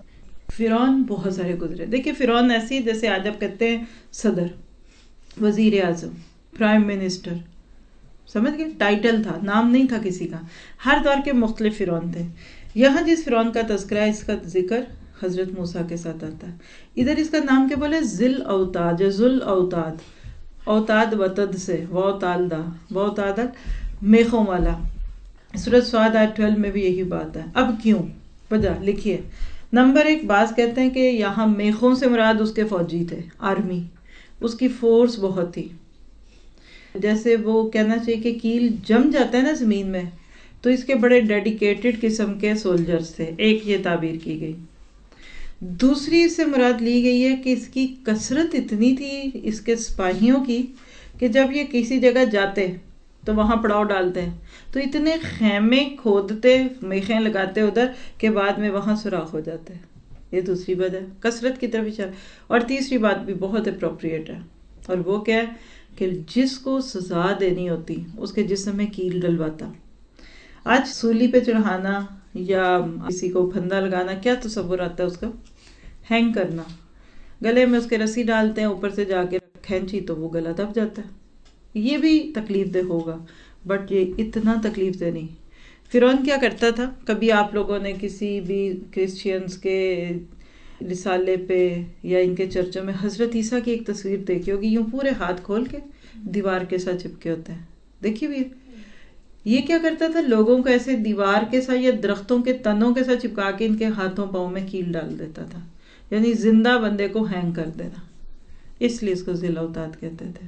فرعون بہت سارے گزرے. دیکھیں فرعون ایسی جیسے آج آپ کہتے ہیں صدر، وزیر اعظم، پرائم منسٹر، سمجھ گئے؟ ٹائٹل تھا، نام نہیں تھا کسی کا. ہر دور کے مختلف فرعون تھے. یہاں جس فرعون کا تذکرہ ہے اس کا ذکر حضرت موسیٰ کے ساتھ آتا ہے. ادھر اس کا نام کیا بولے؟ ذل اوتاد، ذل اوتاد، اوتاد وتد سے، ووتالدہ، ووتادت میخوں والا. سورۃ صاد آیت 12 میں بھی یہی بات ہے. اب کیوں؟ وجہ لکھیے. نمبر 1، بعض کہتے ہیں کہ یہاں میخوں سے مراد اس کے فوجی تھے، آرمی، اس کی فورس بہت تھی. جیسے وہ کہنا چاہیے کہ کیل جم جاتا ہے نا زمین میں، تو اس کے بڑے ڈیڈیکیٹڈ قسم کے سولجرز تھے. ایک یہ تعبیر کی گئی. دوسری اس سے مراد لی گئی ہے کہ اس کی کثرت اتنی تھی اس کے سپاہیوں کی کہ جب یہ کسی جگہ جاتے تو وہاں پڑاؤ ڈالتے ہیں تو اتنے خیمے کھودتے، میخیں لگاتے ادھر کہ بعد میں وہاں سوراخ ہو جاتے. یہ دوسری وجہ ہے، کثرت کی طرف اشارہ. اور تیسری بات بھی بہت اپروپریٹ ہے، اور وہ کیا ہے کہ جس کو سزا دینی ہوتی اس کے جسم میں کیل ڈلواتا. آج سولی پہ چڑھانا یا کسی کو پھندا لگانا، کیا تصور آتا ہے اس کا؟ ہینگ کرنا. گلے میں اس کے رسی ڈالتے ہیں، اوپر سے جا کے کھینچی تو وہ گلا دب جاتا ہے. یہ بھی تکلیف دہ ہوگا، بٹ یہ اتنا تکلیف دہ نہیں. فرعون کیا کرتا تھا؟ کبھی آپ لوگوں نے کسی بھی کرسچینز کے رسالے پہ یا ان کے چرچوں میں حضرت عیسیٰ کی ایک تصویر دیکھی ہوگی، یوں پورے ہاتھ کھول کے دیوار کے ساتھ چپکے ہوتے ہیں، دیکھی بھی ہے. یہ کیا کرتا تھا؟ لوگوں کو ایسے دیوار کے ساتھ یا درختوں کے تنوں کے ساتھ چپکا کے ان کے ہاتھوں پاؤں میں کیل ڈال دیتا تھا، یعنی زندہ بندے کو ہینگ کر دینا. اس لیے اس کو ذل اوتاد کہتے تھے.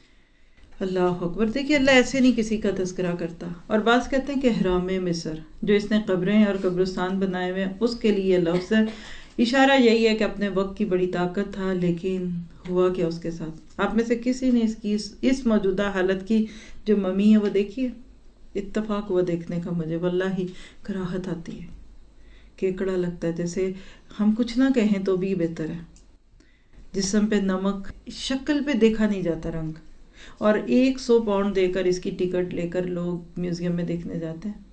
اللہ اکبر. دیکھیے اللہ ایسے نہیں کسی کا تذکرہ کرتا. اور بعض کہتے ہیں کہ احرام مصر جو اس نے قبریں اور قبرستان بنائے ہوئے اس کے لیے لفظ ہے. اشارہ یہی ہے کہ اپنے وقت کی بڑی طاقت تھا، لیکن ہوا کیا اس کے ساتھ؟ آپ میں سے کسی نے اس موجودہ حالت کی جو ممی ہے وہ دیکھی ہے؟ اتفاق ہوا دیکھنے کا. مجھے واللہ کراہت آتی ہے، کیکڑا لگتا ہے، جیسے ہم کچھ نہ کہیں تو بھی بہتر ہے. جسم پہ نمک، شکل پہ دیکھا نہیں جاتا رنگ، اور 100 پاؤنڈ دے کر اس کی ٹکٹ لے کر لوگ میوزیم میں دیکھنے جاتے ہیں.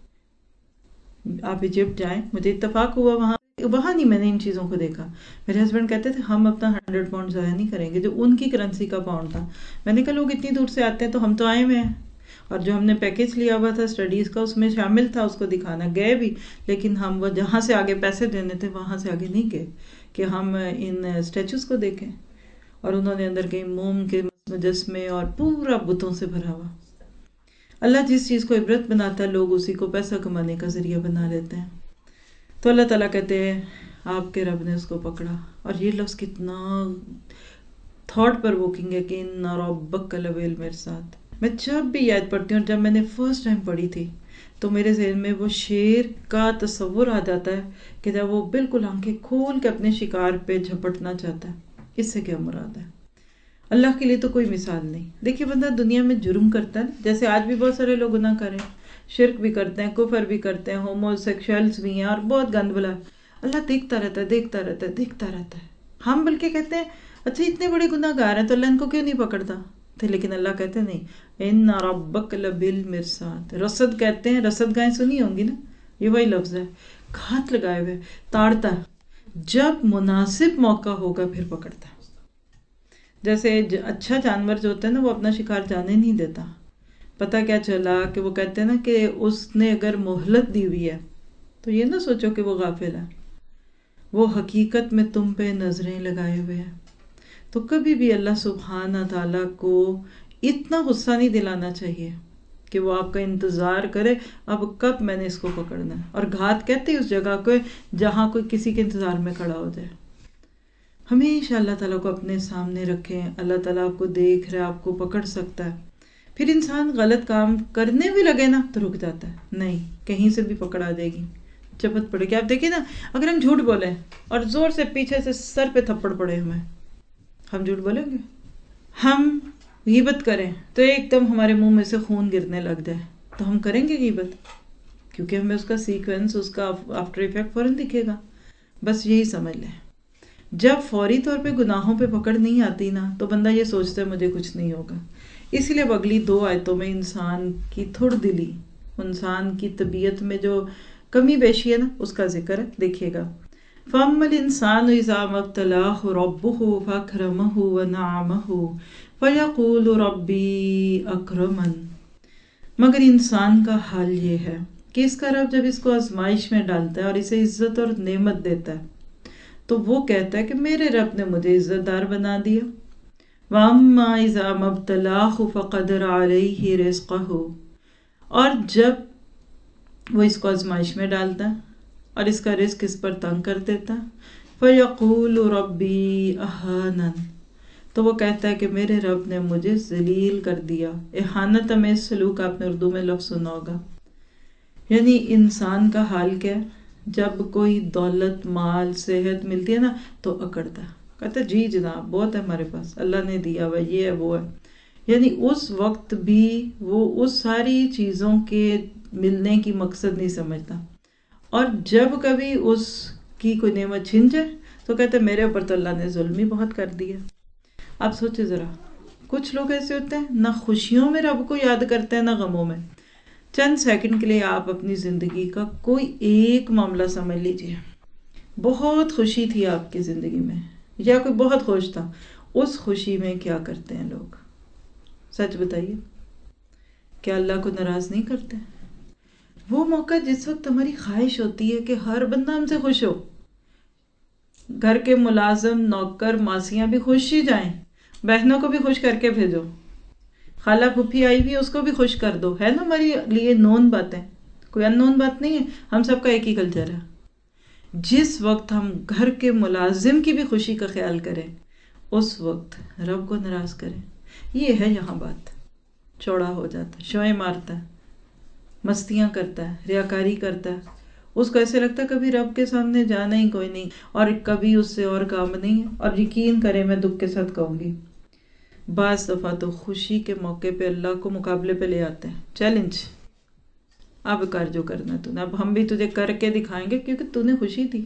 آپ ایجپٹ جائیں، مجھے اتفاق ہوا وہاں نہیں میں نے ان چیزوں کو دیکھا. میرے ہسبینڈ کہتے تھے ہم اپنا 100 پاؤنڈ ضائع نہیں کریں گے، جو ان کی کرنسی کا پاؤنڈ تھا. میں نے کہا لوگ اتنی دور سے آتے ہیں تو ہم تو آئے ہوئے ہیں، اور جو ہم نے پیکیج لیا ہوا تھا اسٹڈیز کا اس میں شامل تھا اس کو دکھانا. گئے بھی، لیکن ہم وہ جہاں سے آگے پیسے دینے تھے وہاں سے آگے نہیں گئے کہ ہم ان اسٹیچوز کو دیکھیں. اور انہوں نے اندر گئے موم کے مجسمے اور پورا بتوں سے بھرا ہوا. اللہ جس چیز کو عبرت بناتا ہے لوگ اسی کو پیسہ کمانے کا ذریعہ بنا لیتے ہیں. تو اللہ تعالیٰ کہتے ہیں آپ کے رب نے اس کو پکڑا. اور یہ لفظ کتنا تھاٹ پر ووکنگ ہے کہ ان ربک لبالمرصاد. میں جب بھی یاد پڑھتی ہوں، جب میں نے فرسٹ ٹائم پڑھی تھی تو میرے ذہن میں وہ شیر کا تصور آ جاتا ہے کہ جب وہ بالکل آنکھیں کھول کے اپنے شکار پہ جھپٹنا چاہتا ہے. اس سے کیا مراد ہے؟ اللہ کے لیے تو کوئی مثال نہیں. دیکھیے بندہ دنیا میں جرم کرتا ہے، جیسے آج بھی بہت سارے لوگ گناہ کریں، شرک بھی کرتے ہیں، کفر بھی کرتے ہیں، ہومو سیکشوئلز بھی ہیں اور بہت گند بلا. اللہ دیکھتا رہتا ہے، دیکھتا رہتا ہے، دیکھتا رہتا ہے. ہم بلکہ کہتے ہیں اچھا اتنے بڑے گناہ گار ہیں تو اللہ ان کو کیوں نہیں پکڑتا تھے؟ لیکن اللہ کہتے ہیں نہیں، ان ربک لبالمرصاد، رصد کہتے ہیں، رصد گاہیں سنی ہوں گی نا، یہ وہی لفظ ہے، گھات لگائے ہوئے، تاڑتا، جب مناسب موقع ہوگا پھر پکڑتا. جیسے اچھا جانور جو ہوتا ہے نا وہ اپنا شکار جانے نہیں دیتا. پتہ کیا چلا کہ وہ کہتے ہیں نا کہ اس نے اگر مہلت دی ہوئی ہے تو یہ نہ سوچو کہ وہ غافل ہے، وہ حقیقت میں تم پہ نظریں لگائے ہوئے ہیں. تو کبھی بھی اللہ سبحانہ تعالیٰ کو اتنا غصہ نہیں دلانا چاہیے کہ وہ آپ کا انتظار کرے اب کب میں نے اس کو پکڑنا ہے. اور گھات کہتے ہیں اس جگہ کو جہاں کوئی کسی کے انتظار میں کھڑا ہو جائے. ہمیشہ اللہ تعالیٰ کو اپنے سامنے رکھیں، اللہ تعالیٰ آپ کو دیکھ رہا ہے، آپ کو پکڑ سکتا ہے. پھر انسان غلط کام کرنے بھی لگے نا تو رک جاتا ہے، نہیں کہیں سے بھی پکڑ آ جائے گی، چپت پڑے گی. آپ دیکھیں نا اگر ہم جھوٹ بولیں اور زور سے پیچھے سے سر پہ تھپڑ پڑے ہم جھوٹ بولیں گے؟ ہم غیبت کریں تو ایک دم ہمارے منہ میں سے خون گرنے لگ جائے تو ہم کریں گے غیبت؟ کیونکہ ہمیں اس کا سیکوینس، اس کا آفٹر ایفیکٹ فوراً دکھے گا. بس یہی سمجھ لیں، جب فوری طور پہ گناہوں پہ پکڑ نہیں آتی نا تو بندہ یہ سوچتا ہے مجھے کچھ نہیں ہوگا. اس لیے اگلی 2 آیتوں میں انسان کی تھوڑ دلی، انسان کی طبیعت میں جو کمی بیشی ہے نا اس کا ذکر ہے. دیکھیے گا، فَأَمَّا الْإِنسَانُ إِذَا مَا ابْتَلَاهُ رَبُّهُ فَأَكْرَمَهُ وَنَعَمَهُ فَيَقُولُ رَبِّي أَكْرَمَنِ. مگر انسان کا حال یہ ہے کہ اس کا رب جب اس کو آزمائش میں ڈالتا ہے اور اسے عزت اور نعمت دیتا ہے تو وہ کہتا ہے کہ میرے رب نے مجھے عزت دار بنا دیا. وَأَمَّا إِذَا مَا ابْتَلَاهُ فَقَدَرَ عَلَيْهِ رِزْقَهُ، اور جب وہ اس کو آزمائش میں ڈالتا ہے اور اس کا رزق اس پر تنگ کر دیتا ہے، فَيَقُولُ رَبِّي أَهَانَنِ، تو وہ کہتا ہے کہ میرے رب نے مجھے ذلیل کر دیا. احانت میں سلوک آپ نے اردو میں لفظ سنا ہوگا. یعنی انسان کا حال کیا ہے، جب کوئی دولت، مال، صحت ملتی ہے نا تو اکڑتا ہے، کہتا ہے جی جناب بہت ہے ہمارے پاس، اللہ نے دیا ہوا، یہ ہے وہ ہے. یعنی اس وقت بھی وہ اس ساری چیزوں کے ملنے کی مقصد نہیں سمجھتا. اور جب کبھی اس کی کوئی نعمت چھن جائے تو کہتے ہیں میرے اوپر تو اللہ نے ظلم ہی بہت کر دیا. آپ سوچے ذرا، کچھ لوگ ایسے ہوتے ہیں نہ خوشیوں میں رب کو یاد کرتے ہیں نہ غموں میں. چند سیکنڈ کے لیے آپ اپنی زندگی کا کوئی ایک معاملہ سمجھ لیجئے، بہت خوشی تھی آپ کی زندگی میں یا کوئی بہت خوش تھا، اس خوشی میں کیا کرتے ہیں لوگ؟ سچ بتائیے، کیا اللہ کو ناراض نہیں کرتے؟ وہ موقع جس وقت ہماری خواہش ہوتی ہے کہ ہر بندہ ہم سے خوش ہو، گھر کے ملازم، نوکر، ماسیاں بھی خوش ہی جائیں، بہنوں کو بھی خوش کر کے بھیجو، خالہ پھوپھی آئی بھی اس کو بھی خوش کر دو، ہے نا ہماری لیے نون باتیں، کوئی ان نون بات نہیں ہے، ہم سب کا ایک ہی کلچر ہے. جس وقت ہم گھر کے ملازم کی بھی خوشی کا خیال کریں اس وقت رب کو ناراض کریں. یہ ہے یہاں بات. چوڑا ہو جاتا ہے، شوئیں مارتا ہے، مستیاں کرتا ہے، ریاکاری کرتا ہے، اس کو ایسے لگتا ہے کبھی رب کے سامنے جانا ہی کوئی نہیں اور کبھی اس سے اور کام نہیں ہے. اور یقین کریں میں دکھ کے ساتھ کہوں گی، بعض دفعہ تو خوشی کے موقع پہ اللہ کو مقابلے پہ لے آتے ہیں، چیلنج، اب کر جو کرنا تو نے، اب ہم بھی تجھے کر کے دکھائیں گے کیونکہ تو نے خوشی تھی.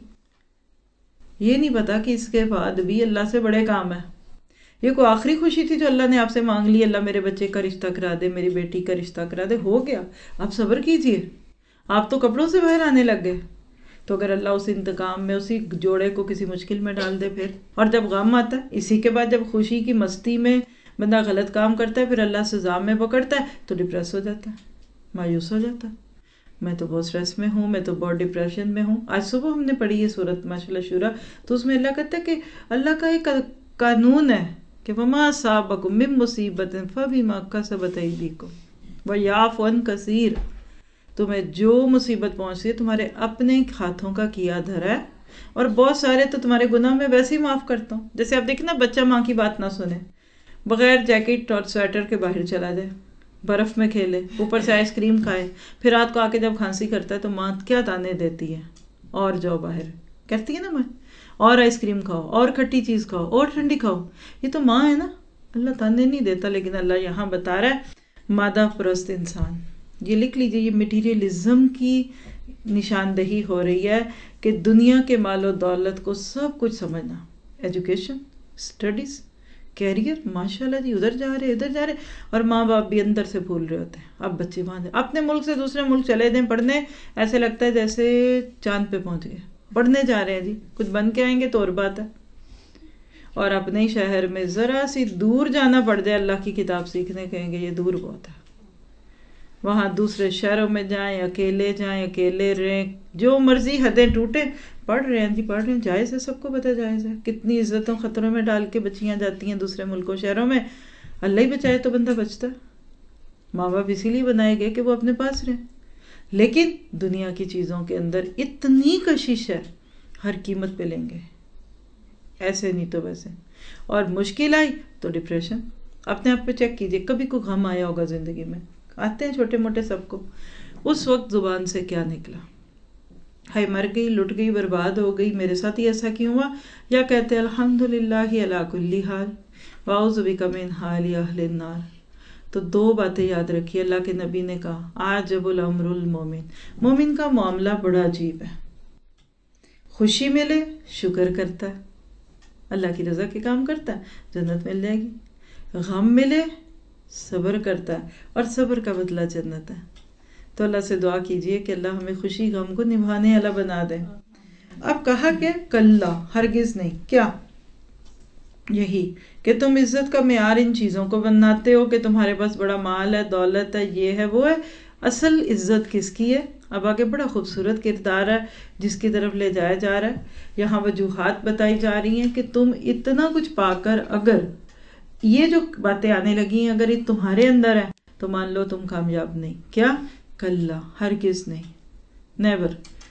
یہ نہیں پتا کہ اس کے بعد بھی اللہ سے بڑے کام ہے. یہ کوئی آخری خوشی تھی جو اللہ نے آپ سے مانگ لی، اللہ میرے بچے کا رشتہ کرا دے، میری بیٹی کا رشتہ کرا دے، ہو گیا، آپ صبر کیجئے. آپ تو کپڑوں سے باہر آنے لگ گئے. تو اگر اللہ اس انتقام میں اسی جوڑے کو کسی مشکل میں ڈال دے پھر، اور جب غم آتا ہے اسی کے بعد، جب خوشی کی مستی میں بندہ غلط کام کرتا ہے پھر اللہ سزا میں پکڑتا ہے تو ڈپریس ہو جاتا ہے، مایوس ہو جاتا ہے. میں تو بہت سٹریس میں ہوں، میں تو بہت ڈپریشن میں ہوں. آج صبح ہم نے پڑھی یہ سورت ماشاءاللہ شورا، تو اس میں اللہ کہتا ہے کہ اللہ کا ایک قانون ہے کہ وَمَا أَصَابَكُم مِّن مُّصِيبَةٍ فَبِمَا كَسَبَتْ أَيْدِيكُمْ وَيَعْفُو عَن كَثِيرٍ. تمہیں جو مصیبت پہنچتی ہے تمہارے اپنے ہاتھوں کا کیا دھرا ہے، اور بہت سارے تو تمہارے گناہ میں ویسے ہی معاف کرتا ہوں. جیسے آپ دیکھیں نا، بچہ ماں کی بات نہ سنے، بغیر جیکٹ اور سویٹر کے باہر چلا جائے، برف میں کھیلے، اوپر سے آئس کریم کھائے، پھر رات کو آ کے جب کھانسی کرتا ہے تو ماں کیا تانے دیتی ہے، اور جاؤ باہر، کہتی ہے نا ماں، اور آئس کریم کھاؤ، اور کھٹی چیز کھاؤ، اور ٹھنڈی کھاؤ. یہ تو ماں ہے نا. اللہ تانے نہیں دیتا، لیکن اللہ یہاں بتا رہا ہے مادہ پرست انسان. یہ لکھ لیجئے، یہ مٹیریلزم کی نشاندہی ہو رہی ہے کہ دنیا کے مال و دولت کو سب کچھ سمجھنا، ایجوکیشن، اسٹڈیز، کیریئر، ماشاءاللہ جی ادھر جا رہے ادھر جا رہے، اور ماں باپ بھی اندر سے پھول رہے ہوتے ہیں اب بچے وہاں جائیں، اپنے ملک سے دوسرے ملک چلے جائیں پڑھنے، ایسے لگتا ہے جیسے چاند پہ پہنچ گئے، پڑھنے جا رہے ہیں جی، کچھ بن کے آئیں گے تو اور بات ہے۔ اور اپنے ہی شہر میں ذرا سی دور جانا پڑ جائے اللہ کی کتاب سیکھنے، کہیں گے یہ دور بہت ہے، وہاں دوسرے شہروں میں جائیں اکیلے رہیں، جو مرضی حدیں ٹوٹے، پڑھ رہے ہیں جی پڑھ رہے ہیں، جائز ہے، سب کو پتہ جائز ہے، کتنی عزتوں خطروں میں ڈال کے بچیاں جاتی ہیں دوسرے ملکوں شہروں میں، اللہ ہی بچائے تو بندہ بچتا ہے، ماں باپ اسی لیے بنائے گئے کہ وہ اپنے پاس رہیں، لیکن دنیا کی چیزوں کے اندر اتنی کشش ہے، ہر قیمت پہ لیں گے، ایسے نہیں تو ویسے، اور مشکل آئی تو ڈپریشن، اپنے آپ پہ چیک کیجئے، کبھی کوئی غم آیا ہوگا زندگی میں، آتے ہیں چھوٹے موٹے سب کو، اس وقت زبان سے کیا نکلا، ہائے مر گئی، لٹ گئی، برباد ہو گئی، میرے ساتھ ہی ایسا کیوں ہوا، یا کہتے ہیں الحمدللہ علی کل حال واعوذ بک من حال اہل النار۔ تو دو باتیں یاد رکھیے، اللہ کے نبی نے کہا عجب الامر المومن، مومن کا معاملہ بڑا عجیب ہے، خوشی ملے شکر کرتا ہے، اللہ کی رضا کے کام کرتا ہے جنت مل جائے گی، غم ملے صبر کرتا ہے اور صبر کا بدلہ جنت ہے۔ تو اللہ سے دعا کیجئے کہ اللہ ہمیں خوشی غم کو نبھانے والا بنا دے۔ اب کہا کہ کلا، ہرگز نہیں، کیا یہی کہ تم عزت کا معیار ان چیزوں کو بناتے ہو کہ تمہارے پاس بڑا مال ہے، دولت ہے، یہ ہے وہ ہے، اصل عزت کس کی ہے؟ اب آگے بڑا خوبصورت کردار ہے جس کی طرف لے جایا جا رہا ہے، یہاں وجوہات بتائی جا رہی ہیں کہ تم اتنا کچھ پا کر اگر یہ جو باتیں آنے لگی ہیں اگر یہ تمہارے اندر ہے تو مان لو تم کامیاب نہیں۔ کیا؟ کلا، ہرگز نہیں، نیور،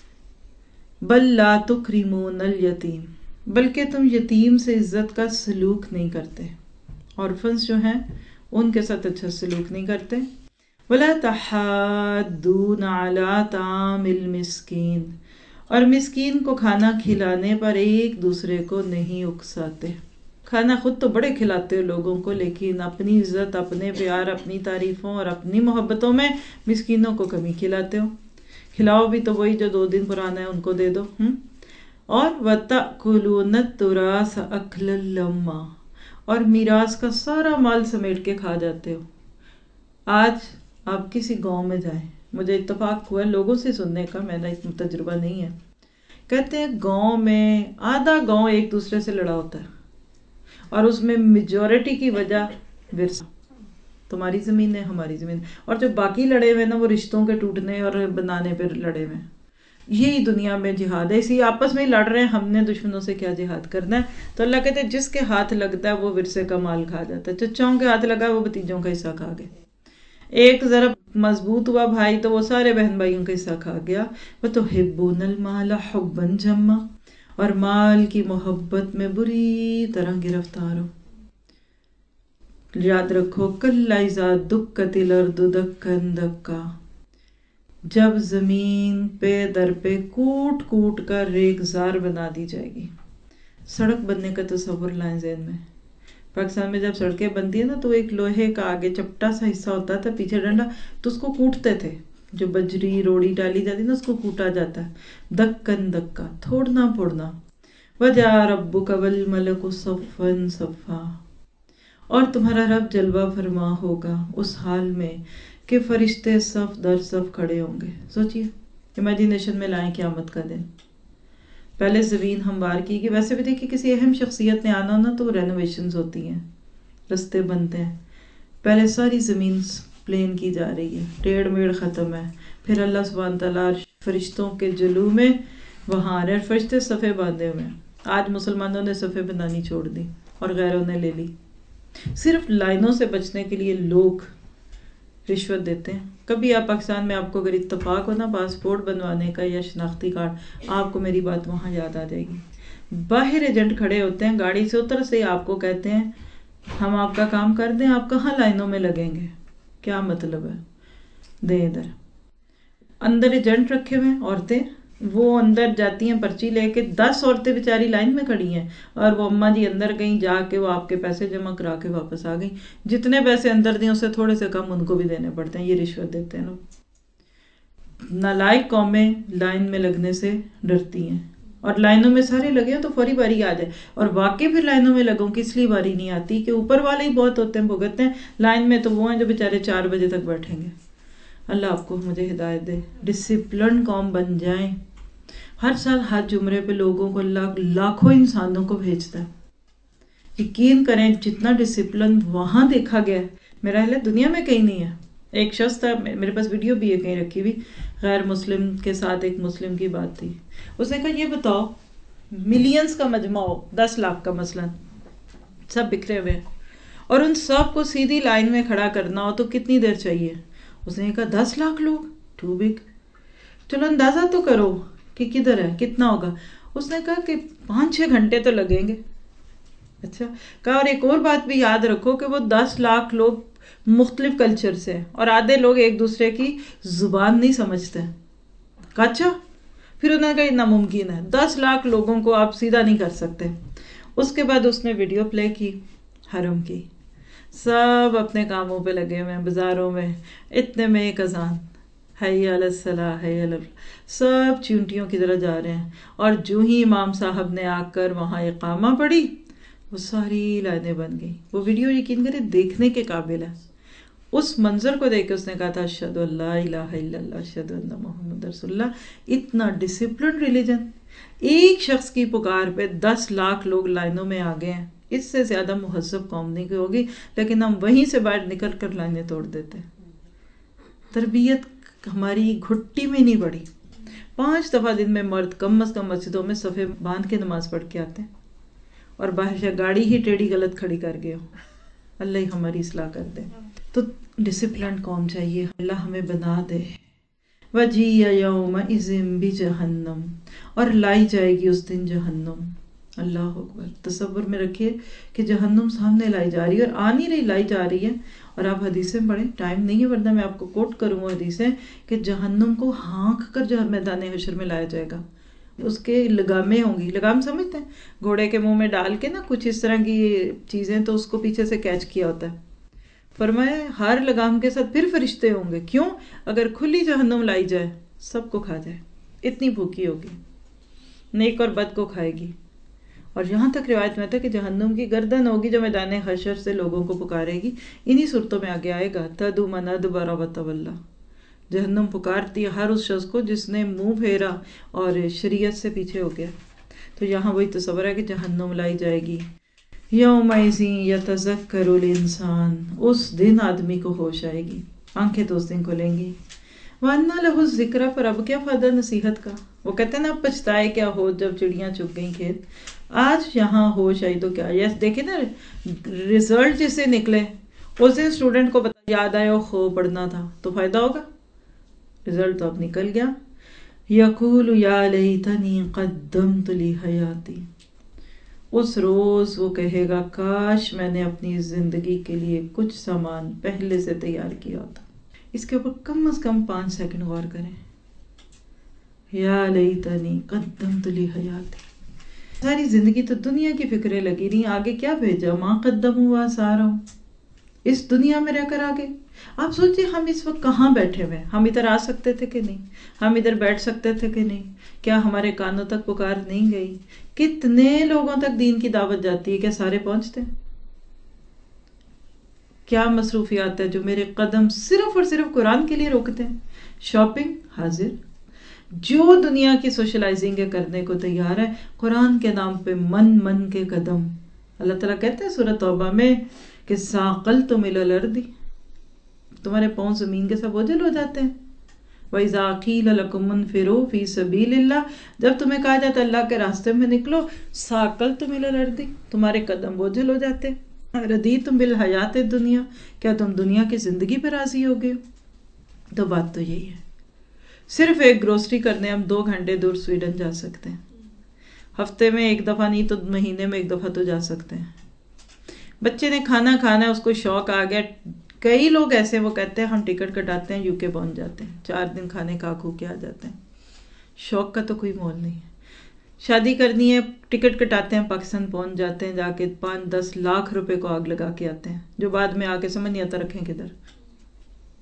بل لا تکرمون الیتیم، بلکہ تم یتیم سے عزت کا سلوک نہیں کرتے، آرفنس جو ہیں ان کے ساتھ اچھا سلوک نہیں کرتے، ولا تحاضون علی طعام المسکین، اور مسکین کو کھانا کھلانے پر ایک دوسرے کو نہیں اکساتے، کھانا خود تو بڑے کھلاتے ہو لوگوں کو، لیکن اپنی عزت، اپنے پیار، اپنی تعریفوں اور اپنی محبتوں میں مسکینوں کو کمی کھلاتے ہو، کھلاؤ بھی تو وہی جو 2 دن پرانا ہے ان کو دے دو۔ اور وَتَأْكُلُونَ التُّرَاثَ أَكْلًا لَمًّا، اور میراث کا سارا مال سمیٹ کے کھا جاتے ہو۔ آج آپ کسی گاؤں میں جائیں، مجھے اتفاق ہوا ہے لوگوں سے سننے کا، میرا اتنا تجربہ نہیں ہے، کہتے ہیں گاؤں میں آدھا گاؤں ایک دوسرے سے لڑا ہوتا ہے، اور اس میں میجورٹی کی وجہ ورثہ، تمہاری زمین ہے ہماری زمین، اور جو باقی لڑے ہوئے نا وہ رشتوں کے ٹوٹنے اور بنانے پہ لڑے ہوئے، یہی دنیا میں جہاد ہے، اسی آپس میں ہی لڑ رہے ہیں، ہم نے دشمنوں سے کیا جہاد کرنا ہے۔ تو اللہ کہتے ہیں جس کے ہاتھ لگتا ہے وہ ورثے کا مال کھا جاتا ہے، چچاؤں کے ہاتھ لگا وہ بھتیجوں کا حصہ کھا گئے، ایک ذرا مضبوط ہوا بھائی تو وہ سارے بہن بھائیوں کا حصہ کھا گیا۔ وَتُحِبُّونَ الْمَالَ حُبًّا جَمًّا، اور مال کی محبت میں بری طرح گرفتار ہو۔ یاد رکھو کَلَّا إِذَا دُکَّتِ الْأَرْضُ دَکًّا دَکًّا، جب زمین پہ در پہ کوٹ کوٹ کر ریگزار بنا دی جائے گی۔ سڑک بننے کا تصور لائیں ذہن میں، پاکستان میں جب سڑکیں بنتی ہیں نا تو ایک لوہے کا آگے چپٹا سا حصہ ہوتا تھا، پیچھے ڈنڈا، تو اس کو کوٹتے تھے، جو بجری روڑی ڈالی جاتی نا اس کو کوٹا جاتا ہے، دکن دکا، تھوڑنا پھوڑنا۔ وَجَاءَ رَبُّكَ وَالْمَلَكُ صَفًّا صَفًّا، اور تمہارا رب جلوہ فرما ہوگا اس حال میں کہ فرشتے صف در صف کھڑے ہوں گے۔ سوچئے، امیجینیشن میں لائیں قیامت کا دن، پہلے زمین ہموار کی گئی، ویسے بھی دیکھیں کسی اہم شخصیت نے آنا ہونا تو رینوویشنز ہوتی ہیں، رستے بنتے ہیں، پہلے ساری زمین پلین کی جا رہی ہے، ٹیڑھ میڑ ختم ہے، پھر اللہ سبحانہ تعالیٰ فرشتوں کے جلو میں وہاں آ رہے ہیں، فرشتے صفے باندھے ہوئے ہیں۔ آج مسلمانوں نے صفے بنانی چھوڑ دی اور غیروں نے لے لی، صرف لائنوں سے بچنے کے لیے لوگ رشوت دیتے ہیں۔ کبھی آپ پاکستان میں آپ کو اگر اتفاق ہو نا پاسپورٹ بنوانے کا یا شناختی کارڈ، آپ کو میری بات وہاں یاد آ جائے گی، باہر ایجنٹ کھڑے ہوتے ہیں، گاڑی سے اتر سے آپ کو کہتے ہیں ہم آپ کا کام کر دیں، آپ کہاں لائنوں میں لگیں گے، کیا مطلب ہے، دیں ادھر۔ اندر ایجنٹ رکھے ہوئے ہیں، عورتیں وہ اندر جاتی ہیں پرچی لے کے، 10 عورتیں بیچاری لائن میں کھڑی ہیں، اور وہ اماں جی اندر گئیں، جا کے وہ آپ کے پیسے جمع کرا کے واپس آ گئیں، جتنے پیسے اندر دیں اس سے تھوڑے سے کم ان کو بھی دینے پڑتے ہیں، یہ رشوت دیتے ہیں لوگ۔ نالائق قومیں لائن میں لگنے سے ڈرتی ہیں اور لائنوں میں سارے لگے ہیں تو فوری باری آ جائے. اور واقعی پھر لائنوں میں لگوں کی اس لیے باری نہیں آتی کہ اوپر والے ہی بہت ہوتے ہیں بھگتتے ہیں. لائن میں تو وہ ہیں جو بیچارے 4 بجے تک بیٹھیں گے. اللہ آپ کو مجھے ہدایت دے. ڈسپلن قوم بن جائیں. ہر سال حج عمرے پہ لوگوں کو اللہ لاکھوں انسانوں کو بھیجتا ہے. یقین کریں جتنا ڈسپلن وہاں دیکھا گیا ہے میرا خیال ہے دنیا میں کہیں نہیں ہے. ایک شخص تھا, میرے پاس ویڈیو بھی ہے کہیں رکھی ہوئی, غیر مسلم کے ساتھ ایک مسلم کی بات تھی. اس نے کہا یہ بتاؤ ملینز کا مجمع ہو, 10 لاکھ کا مثلا, سب بکھرے ہوئے ہیں, اور ان سب کو سیدھی لائن میں کھڑا کرنا ہو تو کتنی دیر چاہیے؟ اس نے کہا 10 لاکھ لوگ, ٹو بگ. چلو اندازہ تو کرو کہ کدھر ہے, کتنا ہوگا. اس نے کہا کہ 5-6 گھنٹے تو لگیں گے. اچھا کہا اور ایک اور بات بھی یاد رکھو کہ وہ 10 لاکھ لوگ مختلف کلچر سے ہیں اور آدھے لوگ ایک دوسرے کی زبان نہیں سمجھتے. کہا اچھا. پھر انہوں نے کہا یہ ناممکن ہے, 10 لاکھ لوگوں کو آپ سیدھا نہیں کر سکتے. اس کے بعد اس نے ویڈیو پلے کی حرم کی, سب اپنے کاموں پہ لگے ہوئے ہیں, بازاروں میں اتنے میں ایک اذان, حی علی الصلاۃ حی علی الفلاح, سب چونٹیوں کی طرح جا رہے ہیں. اور جو ہی امام صاحب نے آ کر وہاں اقامہ پڑھی وہ ساری لائنیں بن گئی. وہ ویڈیو یقین کریں دیکھنے کے قابل ہے. اس منظر کو دیکھ کے اس نے کہا تھا اشہد ان لا الہ الا اللہ اشہد ان محمد رسول اللہ. اتنا ڈسپلن ریلیجن, ایک شخص کی پکار پہ 10 لاکھ لوگ لائنوں میں آگے ہیں. اس سے زیادہ مہذب قوم نہیں کوئی ہوگی, لیکن ہم وہیں سے باہر نکل کر لائنیں توڑ دیتے ہیں. تربیت ہماری گھٹی میں نہیں پڑی. 5 دفعہ دن میں مرد کم از کم مسجدوں میں صفے باندھ کے نماز پڑھ کے آتے ہیں, اور باہر سے گاڑی ہی ٹیڑھی غلط کھڑی کر گئے ہو. اللہ ہی ہماری اصلاح کر دے. تو ڈسپلن قوم چاہیے, اللہ ہمیں بنا دے. وَجِیَّ یَوْمَئِذٍ بِجَہَنَّمَ, اور لائی جائے گی اس دن جہنم. اللہ اکبر. تصور میں رکھیے کہ جہنم سامنے لائی جا رہی ہے, اور آ نہیں رہی, لائی جا رہی ہے. اور آپ حدیثیں پڑھیں, ٹائم نہیں ہے ورنہ میں آپ کو کوٹ کروں گا حدیثیں, کہ جہنم کو ہانک کر جو میدان حشر میں لایا جائے گا. اس کے لگامیں ہوں گی, لگام سمجھتے ہیں, گھوڑے کے منہ میں ڈال کے نا کچھ اس طرح کی چیزیں, تو اس کو پیچھے سے کیچ کیا ہوتا ہے. فرمایا ہر لگام کے ساتھ پھر فرشتے ہوں گے. کیوں؟ اگر کھلی جہنم لائی جائے سب کو کھا جائے, اتنی بھوکی ہوگی, نیک اور بد کو کھائے گی. اور یہاں تک روایت میں تھا کہ جہنم کی گردن ہوگی جو میدان حشر سے لوگوں کو پکارے گی. انہی صورتوں میں آگے آئے گا تدعو من ادبر وتولی. جہنم پکارتی ہے ہر اس شخص کو جس نے منہ پھیرا اور شریعت سے پیچھے ہو گیا. تو یہاں وہی تصور ہے کہ جہنم لائی جائے گی. یومئذ یتذکر الانسان, اس دن آدمی کو ہوش آئے گی, آنکھیں تو اس دن کھلیں گی. وَأَنَّى لَهُ الذِّكْرَى, پر اب کیا فائدہ نصیحت کا. وہ کہتے ہیں نا اب پچھتائے کیا ہو جب چڑیاں چگ گئیں کھیت. آج یہاں ہوش آئی تو کیا. یس دیکھیں نا رزلٹ جس سے نکلے, اس دن اسٹوڈنٹ کو یاد آیا خو پڑھنا تھا تو فائدہ ہوگا. رزلٹ تو اب نکل گیا. یقول یا لیتنی قدمت لی حیاتی, اس روز وہ کہے گا کاش میں نے اپنی زندگی کے لیے کچھ سامان پہلے سے تیار کیا ہوتا. اس کے اوپر کم از کم 5 سیکنڈ غور کریں. یا لیتنی قدمت لی حیاتی, ساری زندگی تو دنیا کی فکریں لگی رہی, آگے کیا بھیجا, ماں قدموا وآثارہم, اس دنیا میں رہ کر آگے. آپ سوچئے ہم اس وقت کہاں بیٹھے ہوئے, ہم ادھر آ سکتے تھے کہ نہیں, ہم ادھر بیٹھ سکتے تھے کہ نہیں, کیا ہمارے کانوں تک پکار نہیں گئی. کتنے لوگوں تک دین کی دعوت جاتی ہے, کیا سارے پہنچتے ہیں. کیا مصروفیات ہے جو میرے قدم صرف اور صرف قرآن کے لیے روکتے ہیں. شاپنگ حاضر, جو دنیا کی سوشلائزنگ کرنے کو تیار ہے, قرآن کے نام پہ من کے قدم. اللہ تعالیٰ کہتے ہیں سورۃ توبہ میں کہ ثاقلتم الی الارض, تمہارے پاؤں زمین کے ساتھ بوجھل ہو جاتے ہیں. وَإِذَا قِيلَ لَكُمُ انفِرُوا فِي سَبِيلِ اللَّهِ, جب تمہیں کہا جاتا ہے اللہ کے راستے میں نکلو, ثاقلتم الی الارض, تمہارے قدم بوجھل ہو جاتے ہیں. رضیتم بالحیات الدنیا, کیا تم دنیا کی زندگی پہ راضی ہو گئے. تو بات تو یہی ہے. صرف ایک گروسری کرنے ہم 2 گھنٹے دور سویڈن جا سکتے ہیں, ہفتے میں 1 دفعہ نہیں تو مہینے میں 1 دفعہ تو جا سکتے ہیں. بچے نے کھانا کھانا ہے, اس کو شوق آ گیا. کئی لوگ ایسے وہ کہتے ہیں ہم ٹکٹ کٹاتے ہیں UK پہنچ جاتے ہیں, 4 دن کھانے کھو کے آ جاتے ہیں. شوق کا تو کوئی مول نہیں ہے. شادی کرنی ہے, ٹکٹ کٹاتے ہیں, پاکستان پہنچ جاتے ہیں, جا کے 5-10 لاکھ روپے کو آگ لگا کے آتے ہیں, جو بعد میں آ کے سمجھ نہیں آتا رکھیں کدھر.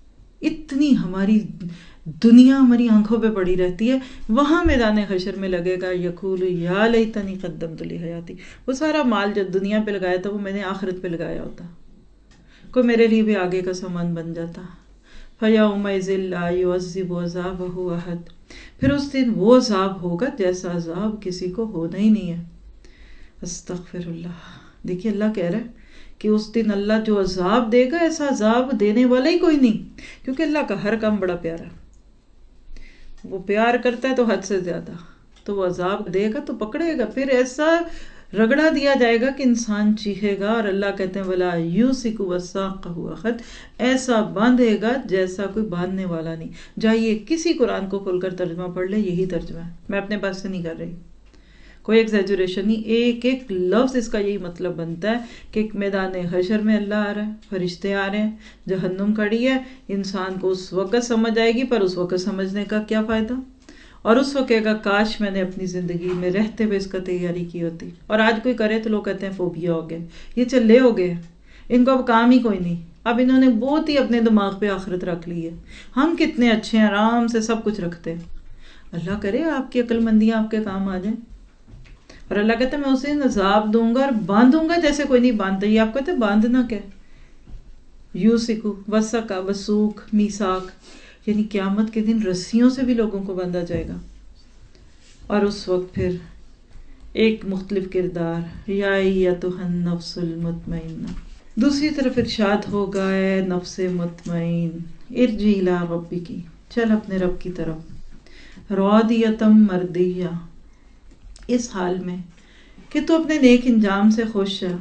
اتنی ہماری دنیا ہماری آنکھوں پہ پڑی رہتی ہے، وہاں میدان حشر میں لگے گا یقول یا لیتنی قدمت لحیاتی، وہ سارا مال جو دنیا پہ لگایا تھا وہ میں نے آخرت پہ لگایا ہوتا، کوئی میرے لیے بھی آگے کا سامان بن جاتا۔ فَيَوْمَئِذٍ لَا يُعَذِّبُ عَذَابَهُ أَحَدٌ، پھر اس دن وہ عذاب ہوگا جیسا عذاب کسی کو ہونا ہی نہیں ہے۔ استغفر اللہ۔ دیکھیے اللہ کہہ رہا ہے کہ اس دن اللہ جو عذاب دے گا ایسا عذاب دینے والا ہی کوئی نہیں، کیونکہ اللہ کا ہر کام بڑا پیارا ہے، وہ پیار کرتا ہے تو حد سے زیادہ، تو وہ عذاب دے گا تو پکڑے گا، پھر ایسا رگڑا دیا جائے گا کہ انسان چیخے گا، اور اللہ کہتے ہیں وَلَا يُوثِقُ وَثَاقَهُ أَحَدٌ، ایسا باندھے گا جیسا کوئی باندھنے والا نہیں۔ جائیے کسی قرآن کو کھول کر ترجمہ پڑھ لے، یہی ترجمہ ہے، میں اپنے پاس سے نہیں کر رہی، کوئی ایگزیجریشن نہیں، ایک ایک لفظ اس کا یہی مطلب بنتا ہے کہ میدان حشر میں اللہ آ رہا ہے، فرشتے آ رہے ہیں، جہنم کھڑی ہے، انسان کو اس وقت سمجھ آئے گی، پر اس وقت سمجھنے کا کیا فائدہ، اور اس وقت کہے گا کاش میں نے اپنی زندگی میں رہتے ہوئے اس کا تیاری کی ہوتی، اور آج کوئی کرے تو لوگ کہتے ہیں فوبیا ہو گئے، یہ چلے ہو گئے، ان کو اب کام ہی کوئی نہیں، اب انہوں نے بہت ہی اپنے دماغ پہ آخرت رکھ لی ہے، ہم کتنے اچھے ہیں، آرام سے سب کچھ رکھتے ہیں۔ اللہ کرے آپ کی عقل مندیاں آپ کے کام آ جائیں، اور اللہ کہتا ہے میں اسے عذاب دوں گا اور باندھوں گا جیسے کوئی نہیں باندھتا۔ یہ آپ کہتے ہیں باندھنا کیا؟ یوسکو وسکا وسوک میساک، یعنی قیامت کے دن رسیوں سے بھی لوگوں کو باندھا جائے گا، اور اس وقت پھر ایک مختلف کردار، یا ایتھا النفس المطمئنہ، دوسری طرف ارشاد ہوگا اے نفس مطمئن ارجعی الی ربک، چل اپنے رب کی طرف، راضیۃ مرضیہ، اس حال میں کہ تو اپنے نیک انجام سے خوش ہے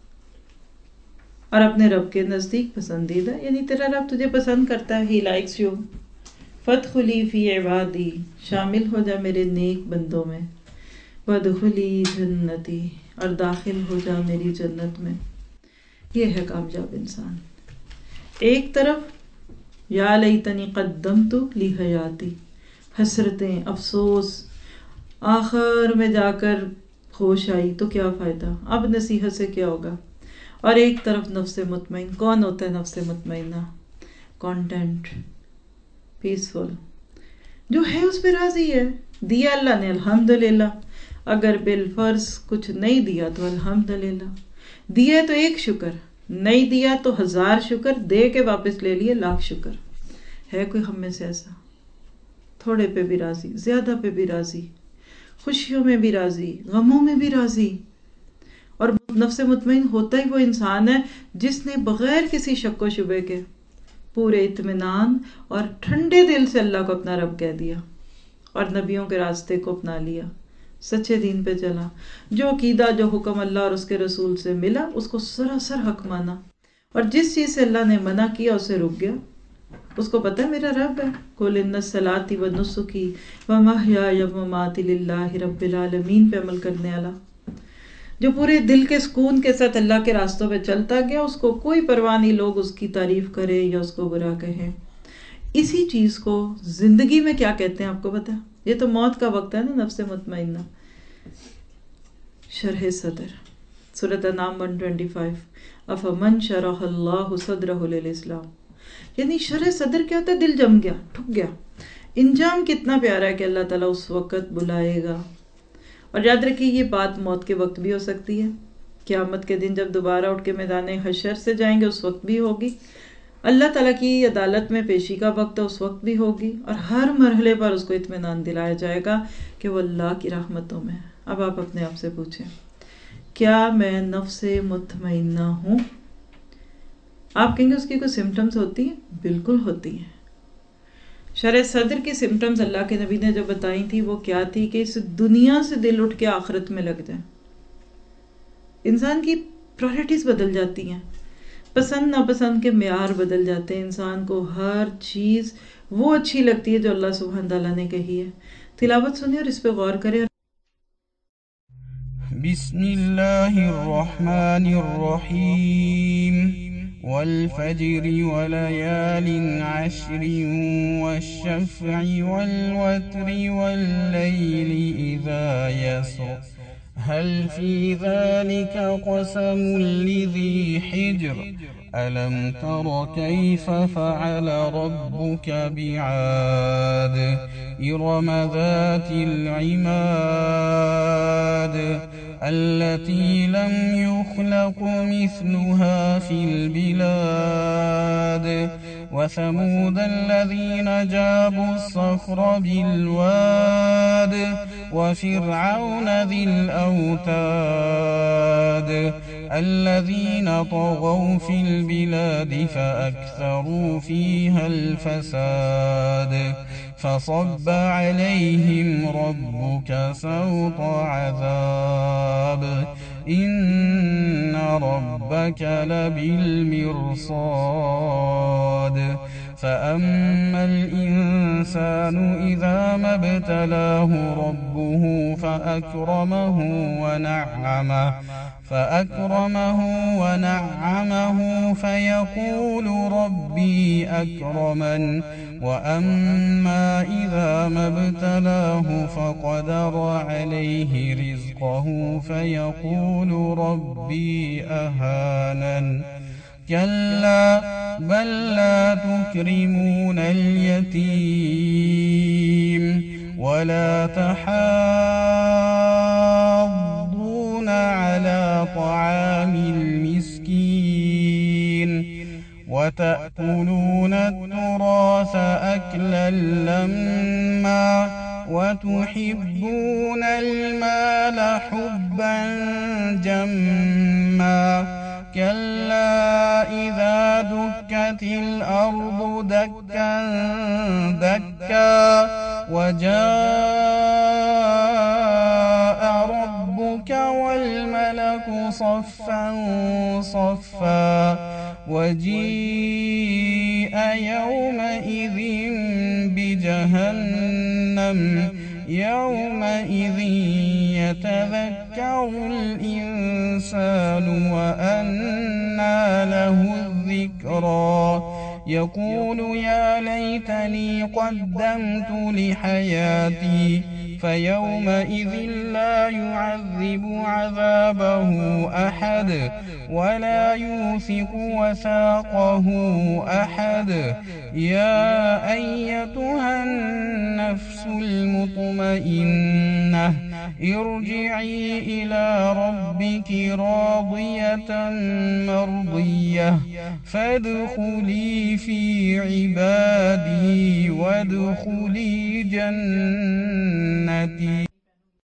اور اپنے رب کے نزدیک پسندیدہ، یعنی تیرا رب تجھے پسند کرتا ہے، ہی لائکس یو، فادخلی فی عبادی، شامل ہو جا میرے نیک بندوں میں، وادخلی جنتی، اور داخل ہو جا میری جنت میں۔ یہ ہے کامیاب انسان، ایک طرف یا لیتنی قدمت لحیاتی، حسرتیں، افسوس، آخر میں جا کر ہوش آئی تو کیا فائدہ، اب نصیحت سے کیا ہوگا، اور ایک طرف نفس مطمئن۔ کون ہوتا ہے نفس مطمئنہ؟ کانٹینٹ، پیسفل، جو ہے اس پہ راضی ہے، دیا اللہ نے الحمدللہ، اگر بالفرض کچھ نہیں دیا تو الحمدللہ، دیا تو ایک شکر، نہیں دیا تو 1000 شکر، دے کے واپس لے لیے 1,00,000 شکر۔ ہے کوئی ہم میں سے ایسا؟ تھوڑے پہ بھی راضی، زیادہ پہ بھی راضی، خوشیوں میں بھی راضی، غموں میں بھی راضی۔ اور نفس مطمئن ہوتا ہی وہ انسان ہے جس نے بغیر کسی شک و شبے کے پورے اطمینان اور ٹھنڈے دل سے اللہ کو اپنا رب کہہ دیا، اور نبیوں کے راستے کو اپنا لیا، سچے دین پہ چلا، جو عقیدہ جو حکم اللہ اور اس کے رسول سے ملا اس کو سراسر حق مانا، اور جس چیز سے اللہ نے منع کیا اسے رک گیا۔ اس کو پتہ ہے میرا رب ہے، قل ان صلاتي ونسکی ومحیای ومماتی للہ رب العالمین پہ عمل کرنے والا، جو پورے دل کے سکون کے ساتھ اللہ کے راستوں پہ چلتا گیا، اس کو کوئی پرواہ نہیں لوگ اس کی تعریف کرے یا اس کو برا کہیں۔ اسی چیز کو زندگی میں کیا کہتے ہیں آپ کو پتہ ہے؟ یہ تو موت کا وقت ہے نا، نفس مطمئنہ۔ شرح صدر، سورۃ انعام 125، افمن شرح اللہ صدرہ للاسلام، یعنی شرح صدر کیا ہوتا ہے؟ دل جم گیا، ٹھک گیا۔ انجام کتنا پیارا ہے کہ اللہ تعالیٰ اس وقت بلائے گا، اور یاد رکھیے یہ بات موت کے وقت بھی ہو سکتی ہے، قیامت کے دن جب دوبارہ اٹھ کے میدان حشر سے جائیں گے اس وقت بھی ہوگی، اللہ تعالیٰ کی عدالت میں پیشی کا وقت ہے اس وقت بھی ہوگی، اور ہر مرحلے پر اس کو اطمینان دلایا جائے گا کہ وہ اللہ کی رحمتوں میں ہے۔ اب آپ اپنے آپ سے پوچھیں، کیا میں نفس مطمئنہ ہوں؟ آپ کہیں گے اس کی کوئی سمٹمز ہوتی ہیں؟ بالکل ہوتی ہیں۔ شرح صدر کی سمٹمز اللہ کے نبی نے جو بتائی تھی وہ کیا تھی کہ اس دنیا سے دل اٹھ کے آخرت میں لگ جائے، انسان کی پرائرٹیز بدل جاتی ہیں، پسند ناپسند کے معیار بدل جاتے ہیں، انسان کو ہر چیز وہ اچھی لگتی ہے جو اللہ سبحانہ تعالیٰ نے کہی ہے۔ تلاوت سنیں اور اس پہ غور کریں۔ بسم اللہ الرحمن الرحیم، والفجر وليال عشر والشفع والوتر والليل إذا يسر هل في ذلك قسم لذي حجر ألم تر كيف فعل ربك بعاد إرم ذات العماد التي لم يخلق مثلها في البلاد وثمود الذين جابوا الصخر بالواد وفرعون ذي الأوتاد الذين طغوا في البلاد فأكثروا فيها الفساد فصب عليهم ربك سوط عذاب إن ربك لبالمرصاد فأما الإنسان إذا ما ابتلاه ربه فأكرمه ونعمه فيقول ربي أكرمن وأما إذا ما ابتلاه فقدر عليه رزقه فيقول ربي أهانن كلا بل لا تكرمون اليتيم ولا تحاضون على طعام المسكين وتأكلون التراث أكلا لما وتحبون المال حبا جما كلا إذا دكت الأرض دكا دكا وجاء ربك والملك صفا صفا وجيء يومئذ بجهنم يومئذ يتذكر الإنسان وأنى له الذكرى يقول يا ليتني قدمت لحياتي فيومئذ لا يعذب عذابه أحد ولا يوثق وثاقه أحد يا أيتها النفس المطمئنة ارجعي إلى ربك راضية مرضية فادخلي في عبادي وادخلي جنتي.